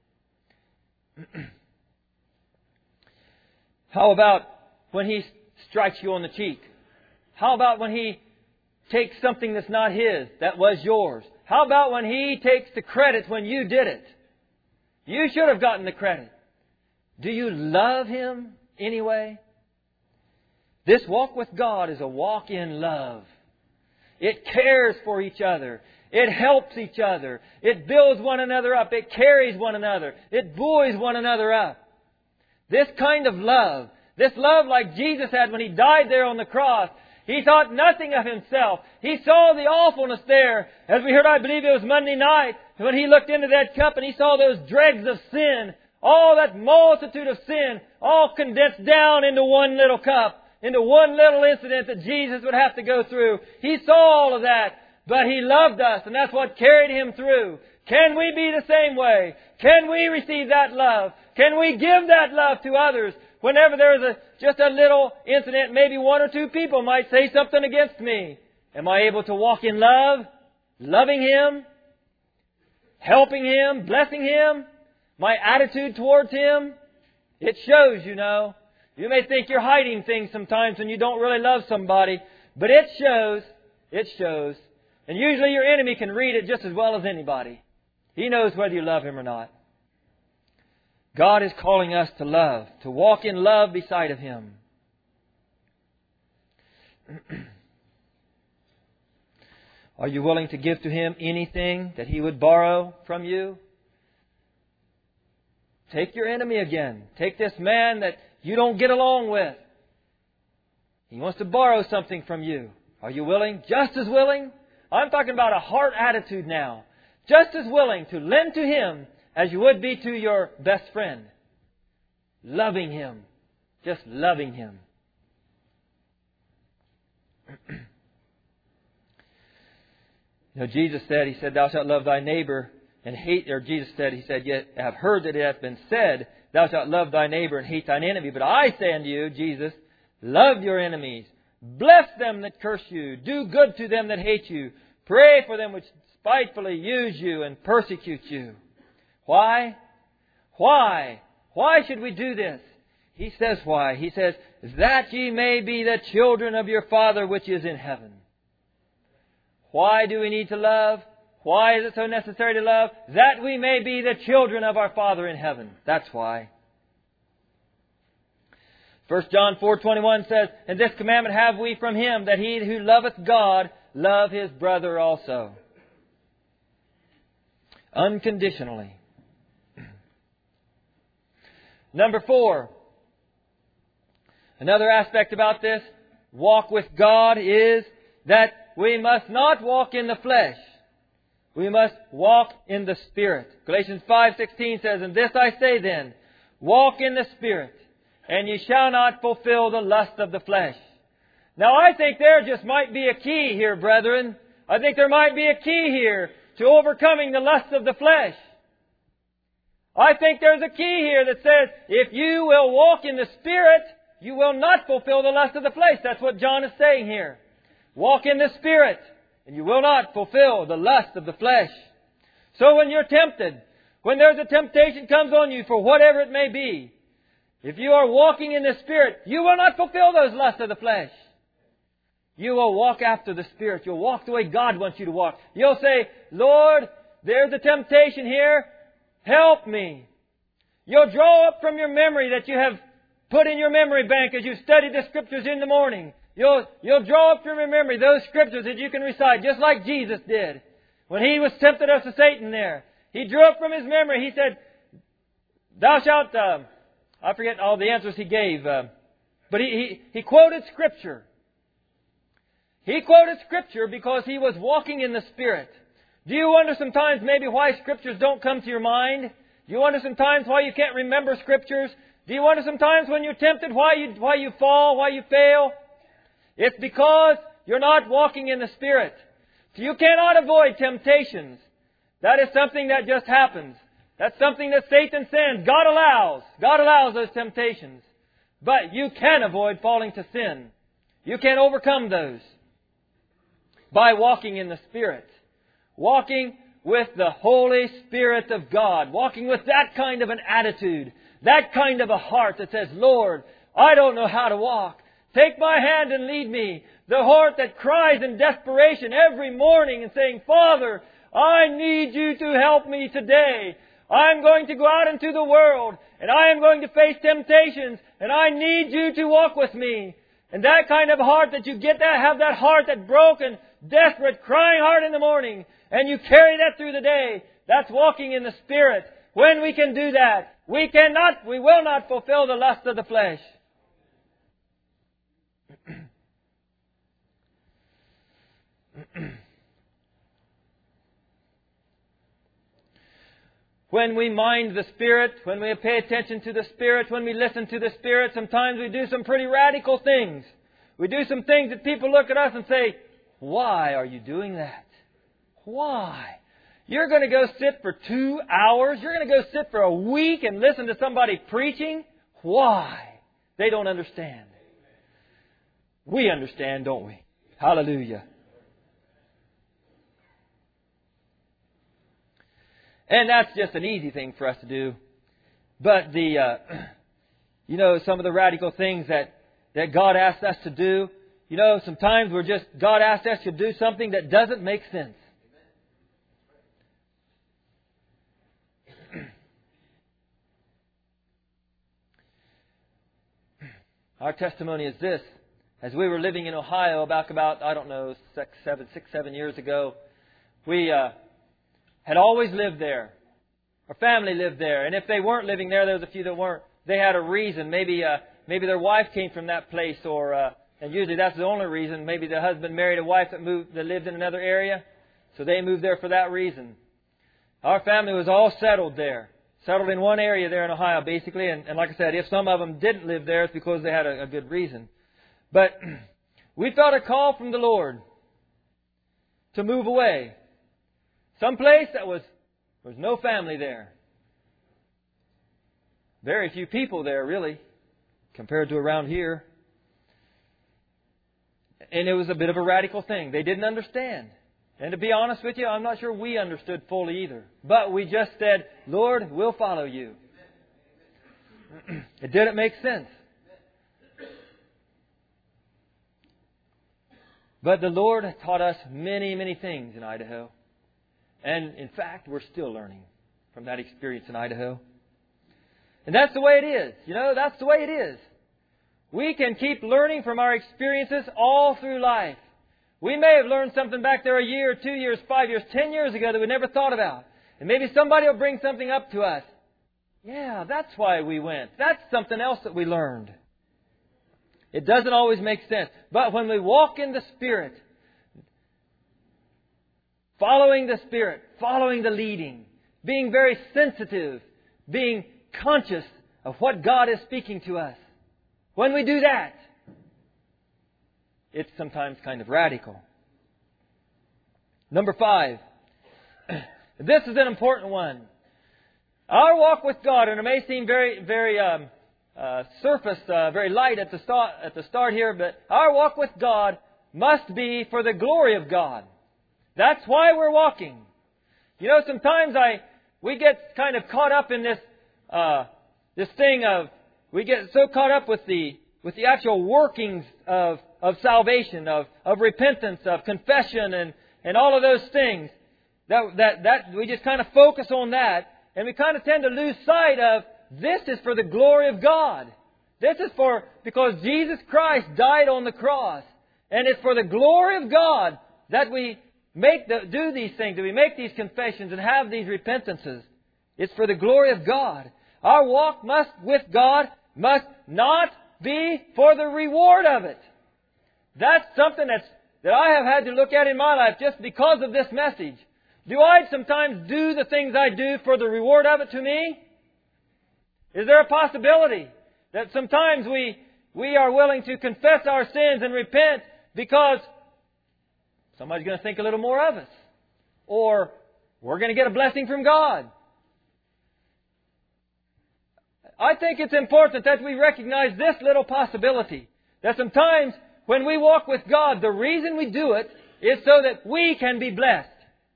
How about when he strikes you on the cheek? How about when he takes something that's not his, that was yours? How about when he takes the credit when you did it? You should have gotten the credit. Do you love him anyway? This walk with God is a walk in love. It cares for each other. It helps each other. It builds one another up. It carries one another. It buoys one another up. This kind of love, this love like Jesus had when He died there on the cross, He thought nothing of Himself. He saw the awfulness there. As we heard, I believe it was Monday night, when He looked into that cup and He saw those dregs of sin, all that multitude of sin, all condensed down into one little cup, into one little incident that Jesus would have to go through. He saw all of that, but He loved us, and that's what carried Him through. Can we be the same way? Can we receive that love? Can we give that love to others? Whenever there's a, just a little incident, maybe one or two people might say something against me. Am I able to walk in love? Loving him? Helping him? Blessing him? My attitude towards him? It shows, you know. You may think you're hiding things sometimes when you don't really love somebody, but it shows. It shows. And usually your enemy can read it just as well as anybody. He knows whether you love him or not. God is calling us to love, to walk in love beside of Him. Are you willing to give to Him anything that He would borrow from you? Take your enemy again. Take this man that you don't get along with. He wants to borrow something from you. Are you willing? Just as willing? I'm talking about a heart attitude now. Just as willing to lend to him as you would be to your best friend. Loving him. Just loving him. You know, Jesus said, He said, thou shalt love thy neighbor and hate, or Jesus said, He said, yet I have heard that it hath been said, thou shalt love thy neighbor and hate thine enemy. But I say unto you, Jesus, love your enemies. Bless them that curse you. Do good to them that hate you. Pray for them which spitefully use you and persecute you. Why? Why? Why should we do this? He says why. He says, that ye may be the children of your Father which is in heaven. Why do we need to love? Why is it so necessary to love? That we may be the children of our Father in heaven. That's why. First John four twenty-one says, and this commandment have we from Him, that he who loveth God love his brother also. Unconditionally. Number four. Another aspect about this walk with God is that we must not walk in the flesh. We must walk in the Spirit. Galatians five sixteen says, and this I say then, walk in the Spirit, and ye shall not fulfill the lust of the flesh. Now I think there just might be a key here, brethren. I think there might be a key here to overcoming the lust of the flesh. I think there's a key here that says, if you will walk in the Spirit, you will not fulfill the lust of the flesh. That's what John is saying here. Walk in the Spirit, and you will not fulfill the lust of the flesh. So when you're tempted, when there's a temptation comes on you for whatever it may be, if you are walking in the Spirit, you will not fulfill those lusts of the flesh. You will walk after the Spirit. You'll walk the way God wants you to walk. You'll say, Lord, there's a temptation here. Help me. You'll draw up from your memory that you have put in your memory bank as you studied the Scriptures in the morning. You'll, you'll draw up from your memory those Scriptures that you can recite, just like Jesus did. When He was tempted of Satan there, He drew up from His memory. He said, Thou shalt, uh, I forget all the answers He gave, uh, but he, he, he quoted Scripture. He quoted Scripture because he was walking in the Spirit. Do you wonder sometimes maybe why Scriptures don't come to your mind? Do you wonder sometimes why you can't remember Scriptures? Do you wonder sometimes when you're tempted why you, why you fall, why you fail? It's because you're not walking in the Spirit. So you cannot avoid temptations. That is something that just happens. That's something that Satan sends. God allows. God allows those temptations. But you can avoid falling to sin. You can overcome those by walking in the Spirit. Walking with the Holy Spirit of God. Walking with that kind of an attitude. That kind of a heart that says, Lord, I don't know how to walk. Take my hand and lead me. The heart that cries in desperation every morning and saying, Father, I need you to help me today. I'm going to go out into the world and I am going to face temptations and I need you to walk with me. And that kind of heart that you get that, have that heart, that broken, desperate, crying heart in the morning, and you carry that through the day, that's walking in the Spirit. When we can do that, we cannot, we will not fulfill the lust of the flesh. When we mind the Spirit, when we pay attention to the Spirit, when we listen to the Spirit, sometimes we do some pretty radical things. We do some things that people look at us and say, why are you doing that? Why? You're going to go sit for two hours? You're going to go sit for a week and listen to somebody preaching? Why? They don't understand. We understand, don't we? Hallelujah. And that's just an easy thing for us to do. But the, uh, you know, some of the radical things that, that God asks us to do, you know, sometimes we're just, God asks us to do something that doesn't make sense. Our testimony is this. As we were living in Ohio back about, I don't know, six, seven, six, seven years ago, we uh, had always lived there. Our family lived there. And if they weren't living there, there was a few that weren't. They had a reason. Maybe uh, maybe their wife came from that place, or uh, and usually that's the only reason. Maybe the husband married a wife that moved that lived in another area, so they moved there for that reason. Our family was all settled there. Settled in one area there in Ohio, basically. And, and like I said, if some of them didn't live there, it's because they had a, a good reason. But we felt a call from the Lord to move away. Someplace that was, there was no family there. Very few people there, really, compared to around here. And it was a bit of a radical thing. They didn't understand. And to be honest with you, I'm not sure we understood fully either. But we just said, Lord, we'll follow you. It didn't make sense. But the Lord has taught us many, many things in Idaho. And in fact, we're still learning from that experience in Idaho. And that's the way it is. You know, that's the way it is. We can keep learning from our experiences all through life. We may have learned something back there a year, two years, five years, ten years ago that we never thought about. And maybe somebody will bring something up to us. Yeah, that's why we went. That's something else that we learned. It doesn't always make sense. But when we walk in the Spirit, following the Spirit, following the leading, being very sensitive, being conscious of what God is speaking to us. When we do that, it's sometimes kind of radical. Number five. This is an important one. Our walk with God, and it may seem very, very um, uh, surface, uh, very light at the start, at the start here, but our walk with God must be for the glory of God. That's why we're walking. You know, sometimes I we get kind of caught up in this uh, this thing of we get so caught up with the with the actual workings of of salvation, of, of repentance, of confession, and, and all of those things. That, that, that we just kind of focus on that, and we kind of tend to lose sight of this is for the glory of God. This is for, because Jesus Christ died on the cross. And it's for the glory of God that we make the, do these things, that we make these confessions and have these repentances. It's for the glory of God. Our walk must with God must not be for the reward of it. That's something that's, that I have had to look at in my life just because of this message. Do I sometimes do the things I do for the reward of it to me? Is there a possibility that sometimes we, we are willing to confess our sins and repent because somebody's going to think a little more of us? Or we're going to get a blessing from God? I think it's important that we recognize this little possibility. That sometimes when we walk with God, the reason we do it is so that we can be blessed.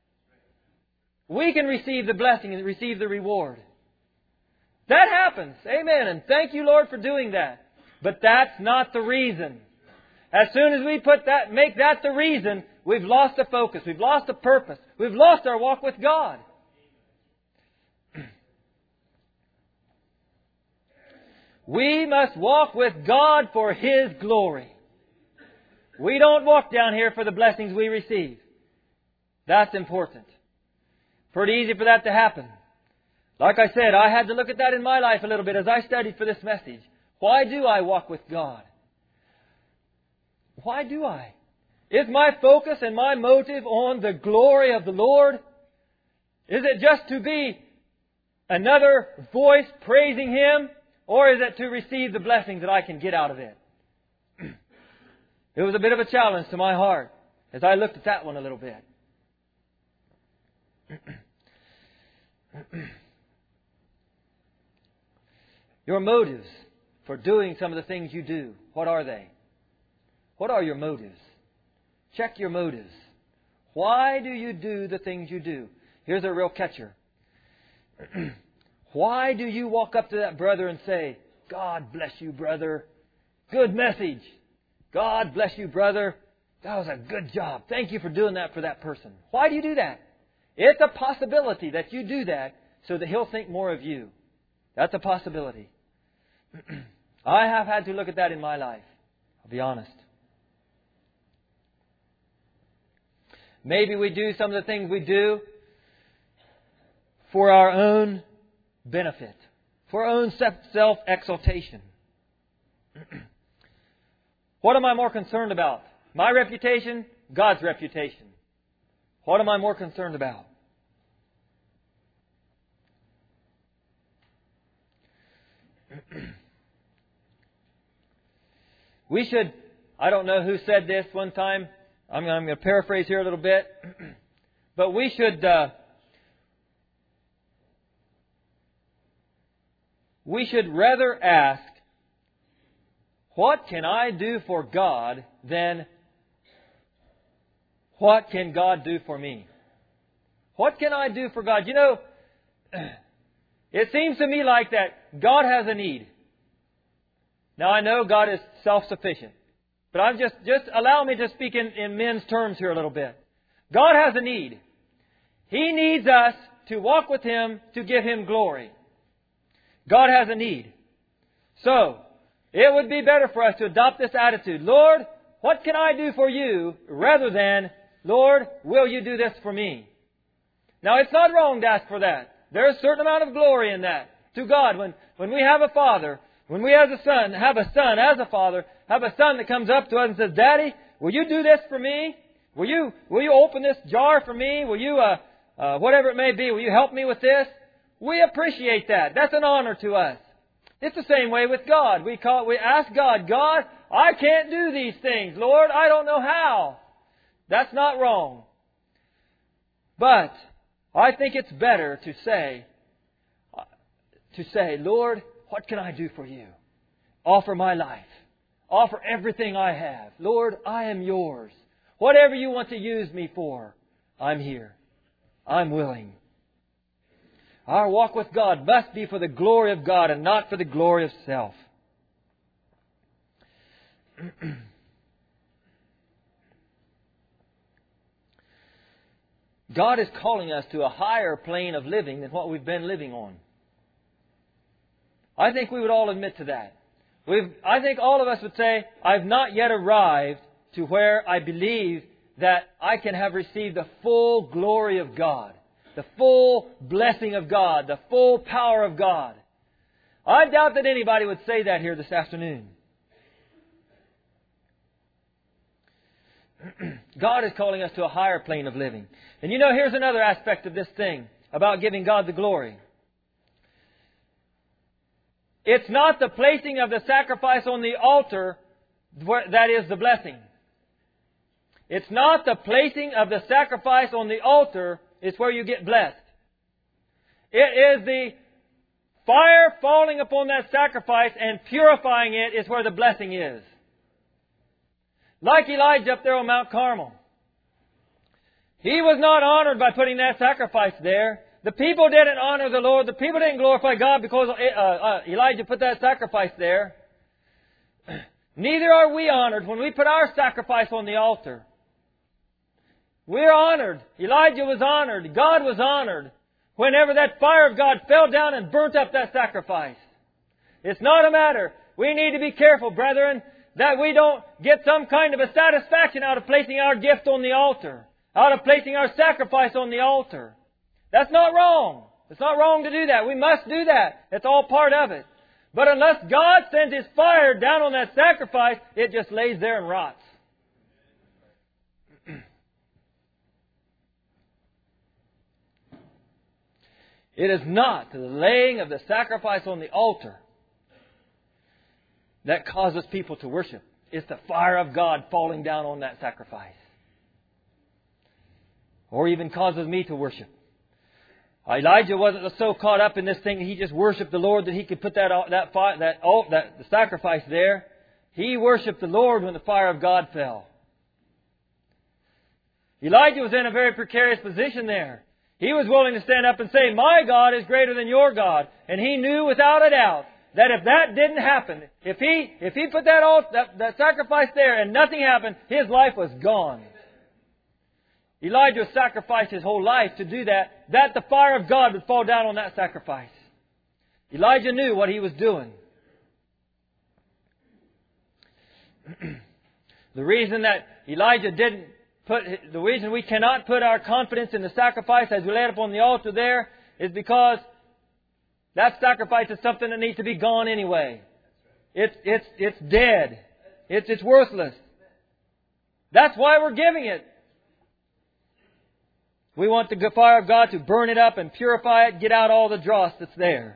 We can receive the blessing and receive the reward. That happens. Amen. And thank you, Lord, for doing that. But that's not the reason. As soon as we put that, make that the reason, we've lost the focus. We've lost the purpose. We've lost our walk with God. We must walk with God for His glory. We don't walk down here for the blessings we receive. That's important. Pretty easy for that to happen. Like I said, I had to look at that in my life a little bit as I studied for this message. Why do I walk with God? Why do I? Is my focus and my motive on the glory of the Lord? Is it just to be another voice praising Him? Or is it to receive the blessings that I can get out of it? It was a bit of a challenge to my heart as I looked at that one a little bit. Your motives for doing some of the things you do, what are they? What are your motives? Check your motives. Why do you do the things you do? Here's a real catcher. Why do you walk up to that brother and say, God bless you, brother. Good message. God bless you, brother. That was a good job. Thank you for doing that for that person. Why do you do that? It's a possibility that you do that so that he'll think more of you. That's a possibility. I have had to look at that in my life. I'll be honest. Maybe we do some of the things we do for our own benefit, for our own self-exaltation. What am I more concerned about? My reputation? God's reputation. What am I more concerned about? We should, I don't know who said this one time. I'm, I'm going to paraphrase here a little bit. But we should, uh, we should rather ask, what can I do for God than what can God do for me? What can I do for God? You know, it seems to me like that God has a need. Now I know God is self-sufficient. But I'm just, just allow me to speak in, in men's terms here a little bit. God has a need. He needs us to walk with Him to give Him glory. God has a need. So, it would be better for us to adopt this attitude. Lord, what can I do for you? Rather than, Lord, will you do this for me? Now, it's not wrong to ask for that. There's a certain amount of glory in that. To God, when, when we have a father, when we as a son, have a son as a father, have a son that comes up to us and says, Daddy, will you do this for me? Will you, will you open this jar for me? Will you, uh, uh, whatever it may be, will you help me with this? We appreciate that. That's an honor to us. It's the same way with God. We call, we ask God, God, I can't do these things. Lord, I don't know how. That's not wrong. But I think it's better to say, to say, Lord, what can I do for you? Offer my life. Offer everything I have. Lord, I am yours. Whatever you want to use me for, I'm here. I'm willing. Our walk with God must be for the glory of God and not for the glory of self. God is calling us to a higher plane of living than what we've been living on. I think we would all admit to that. We've, I think all of us would say, I've not yet arrived to where I believe that I can have received the full glory of God, the full blessing of God, the full power of God. I doubt that anybody would say that here this afternoon. God is calling us to a higher plane of living. And you know, here's another aspect of this thing about giving God the glory. It's not the placing of the sacrifice on the altar that is the blessing. It's not the placing of the sacrifice on the altar is where you get blessed. It is the fire falling upon that sacrifice and purifying it is where the blessing is. Like Elijah up there on Mount Carmel. He was not honored by putting that sacrifice there. The people didn't honor the Lord. The people didn't glorify God because uh, uh, Elijah put that sacrifice there. Neither are we honored when we put our sacrifice on the altar. We're honored. Elijah was honored. God was honored whenever that fire of God fell down and burnt up that sacrifice. It's not a matter. We need to be careful, brethren, that we don't get some kind of a satisfaction out of placing our gift on the altar, out of placing our sacrifice on the altar. That's not wrong. It's not wrong to do that. We must do that. It's all part of it. But unless God sends His fire down on that sacrifice, it just lays there and rots. It is not the laying of the sacrifice on the altar that causes people to worship. It's the fire of God falling down on that sacrifice. Or even causes me to worship. Elijah wasn't so caught up in this thing that he just worshipped the Lord that he could put that that fire, that that the sacrifice there. He worshipped the Lord when the fire of God fell. Elijah was in a very precarious position there. He was willing to stand up and say, "My God is greater than your God," and he knew without a doubt that if that didn't happen, if he if he put that all that, that sacrifice there and nothing happened, his life was gone. Elijah sacrificed his whole life to do that, that the fire of God would fall down on that sacrifice. Elijah knew what he was doing. The reason that Elijah didn't put, the reason we cannot put our confidence in the sacrifice as we lay it upon the altar there is because that sacrifice is something that needs to be gone anyway. It's, it's, it's dead. It's, it's worthless. That's why we're giving it. We want the fire of God to burn it up and purify it, get out all the dross that's there.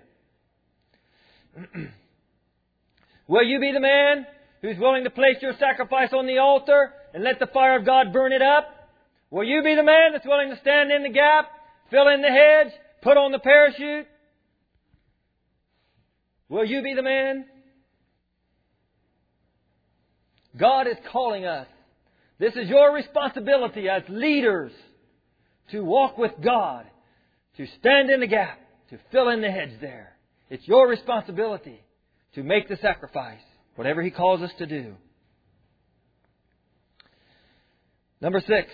Will you be the man who's willing to place your sacrifice on the altar and let the fire of God burn it up? Will you be the man that's willing to stand in the gap, fill in the hedge, put on the parachute? Will you be the man? God is calling us. This is your responsibility as leaders to walk with God, to stand in the gap, to fill in the hedge there. It's your responsibility to make the sacrifice, whatever He calls us to do. Number six.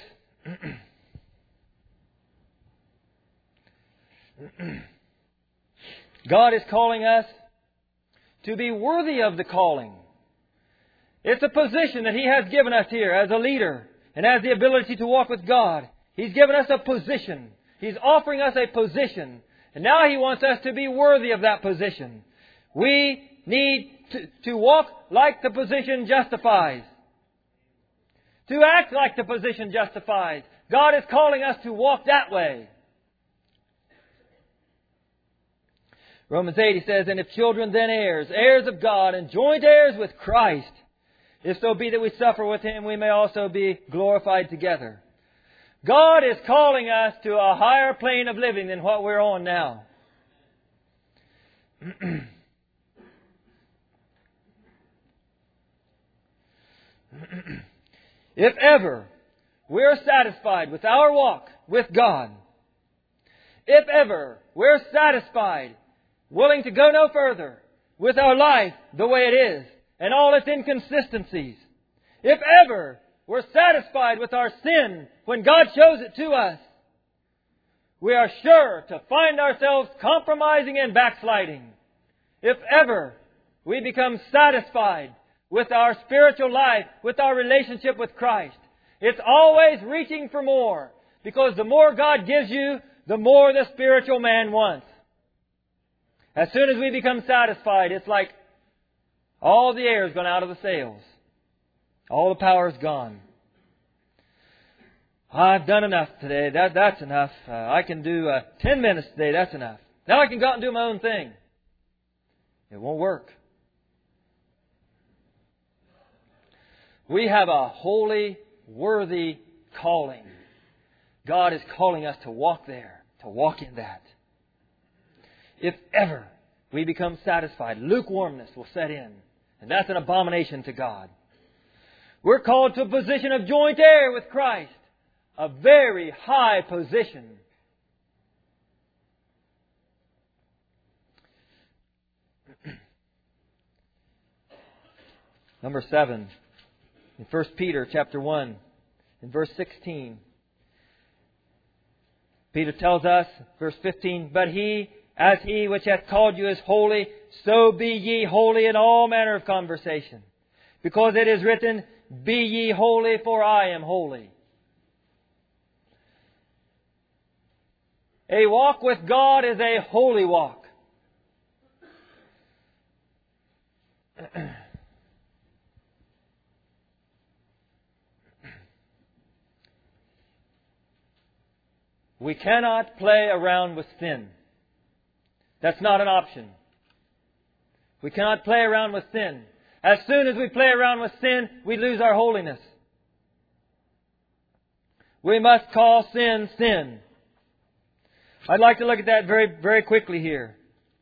God is calling us to be worthy of the calling. It's a position that He has given us here as a leader and as the ability to walk with God. He's given us a position. He's offering us a position. And now He wants us to be worthy of that position. We need to, to walk like the position justifies. To act like the position justifies. God is calling us to walk that way. Romans eight, he says, "And if children, then heirs, heirs of God, and joint heirs with Christ, if so be that we suffer with Him, we may also be glorified together." God is calling us to a higher plane of living than what we're on now. If ever we're satisfied with our walk with God, if ever we're satisfied, willing to go no further with our life the way it is and all its inconsistencies, if ever we're satisfied with our sin when God shows it to us, we are sure to find ourselves compromising and backsliding. If ever we become satisfied with our spiritual life, with our relationship with Christ, it's always reaching for more. Because the more God gives you, the more the spiritual man wants. As soon as we become satisfied, it's like all the air has gone out of the sails. All the power is gone. I've done enough today. That, that's enough. Uh, I can do uh, ten minutes today. That's enough. Now I can go out and do my own thing. It won't work. We have a holy, worthy calling. God is calling us to walk there, to walk in that. If ever we become satisfied, lukewarmness will set in. And that's an abomination to God. We're called to a position of joint heir with Christ. A very high position. Number seven. In First Peter chapter one, in verse sixteen. Peter tells us, verse fifteen, But he, as he which hath called you is holy, so be ye holy in all manner of conversation. Because it is written, Be ye holy, for I am holy. A walk with God is a holy walk. We cannot play around with sin. That's not an option. We cannot play around with sin. As soon as we play around with sin, we lose our holiness. We must call sin, sin. I'd like to look at that very, very quickly here.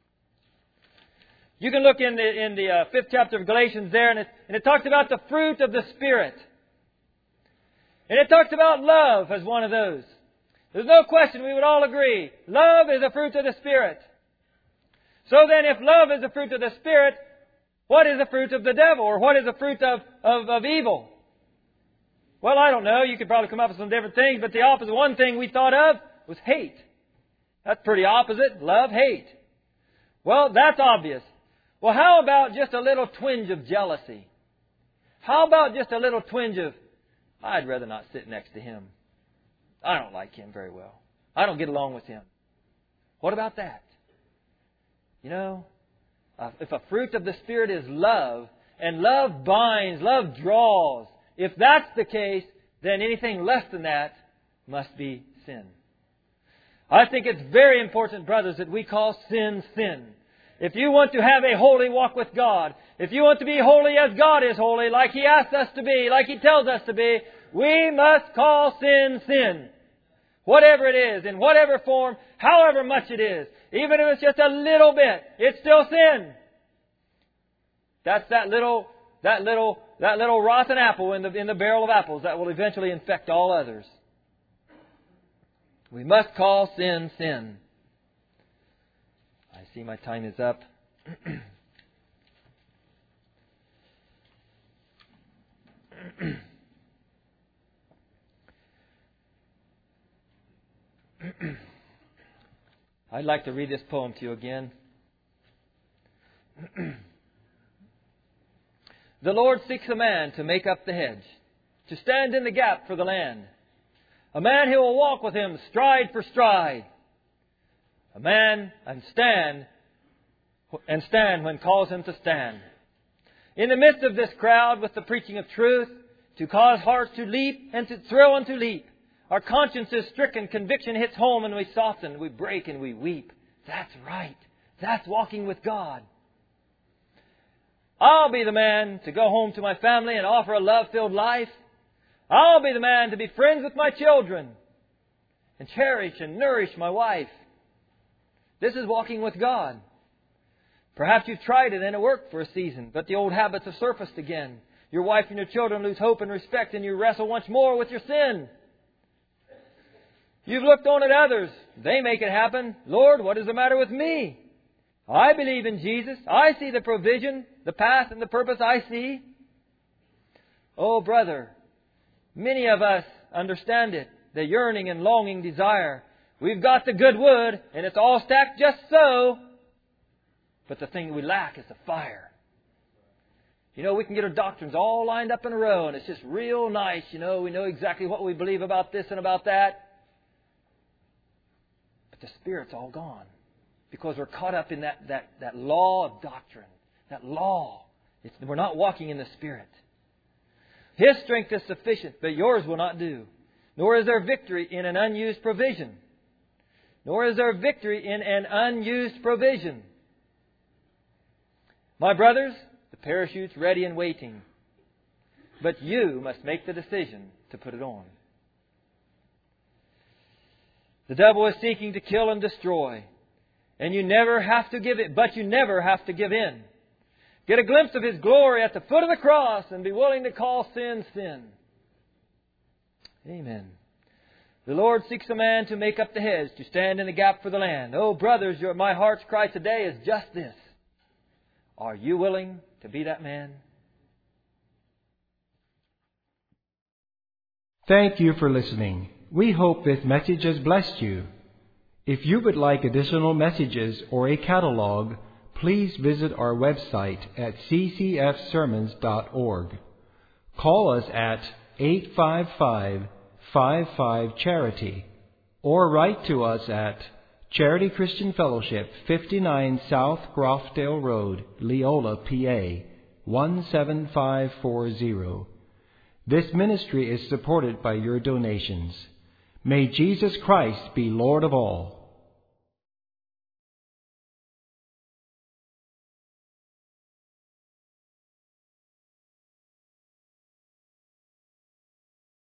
You can look in the in the uh, fifth chapter of Galatians there, and it, and it talks about the fruit of the Spirit. And it talks about love as one of those. There's no question, we would all agree. Love is a fruit of the Spirit. So then, if love is the fruit of the Spirit, what is the fruit of the devil? Or what is the fruit of, of, of evil? Well, I don't know. You could probably come up with some different things, but the opposite one thing we thought of was hate. That's pretty opposite. Love, hate. Well, that's obvious. Well, how about just a little twinge of jealousy? How about just a little twinge of, I'd rather not sit next to him. I don't like him very well. I don't get along with him. What about that? You know, uh, if a fruit of the Spirit is love, and love binds, love draws, if that's the case, then anything less than that must be sin. I think it's very important, brothers, that we call sin, sin. If you want to have a holy walk with God, if you want to be holy as God is holy, like He asks us to be, like He tells us to be, we must call sin, sin. Whatever it is, in whatever form, however much it is, even if it's just a little bit, it's still sin. That's that little, that little, that little rotten apple in the, in the barrel of apples that will eventually infect all others. We must call sin, sin. I see my time is up. I'd like to read this poem to you again. The Lord seeks a man to make up the hedge, to stand in the gap for the land. A man who will walk with Him stride for stride. A man and stand and stand when calls him to stand. In the midst of this crowd with the preaching of truth, to cause hearts to leap and to thrill and to leap. Our conscience is stricken, conviction hits home, and we soften, we break, and we weep. That's right. That's walking with God. I'll be the man to go home to my family and offer a love-filled life. I'll be the man to be friends with my children and cherish and nourish my wife. This is walking with God. Perhaps you've tried it and it worked for a season, but the old habits have surfaced again. Your wife and your children lose hope and respect, and you wrestle once more with your sin. You've looked on at others. They make it happen. Lord, what is the matter with me? I believe in Jesus. I see the provision, the path, and the purpose I see. Oh, brother, many of us understand it. The yearning and longing desire. We've got the good wood, and it's all stacked just so. But the thing we lack is the fire. You know, we can get our doctrines all lined up in a row, and it's just real nice. You know, we know exactly what we believe about this and about that. But the Spirit's all gone. Because we're caught up in that, that, that law of doctrine. That law. It's, we're not walking in the Spirit. His strength is sufficient, but yours will not do. Nor is there victory in an unused provision. Nor is there victory in an unused provision. My brothers, the parachute's ready and waiting. But you must make the decision to put it on. The devil is seeking to kill and destroy. And you never have to give it, but you never have to give in. Get a glimpse of His glory at the foot of the cross and be willing to call sin, sin. Amen. The Lord seeks a man to make up the hedge, to stand in the gap for the land. Oh, brothers, your, my heart's cry today is just this. Are you willing to be that man? Thank you for listening. We hope this message has blessed you. If you would like additional messages or a catalog, please visit our website at c c f sermons dot org. Call us at eight five five, five five, charity or write to us at Charity Christian Fellowship, fifty-nine South Grofdale Road, Leola, P A, one seven five four zero. This ministry is supported by your donations. May Jesus Christ be Lord of all.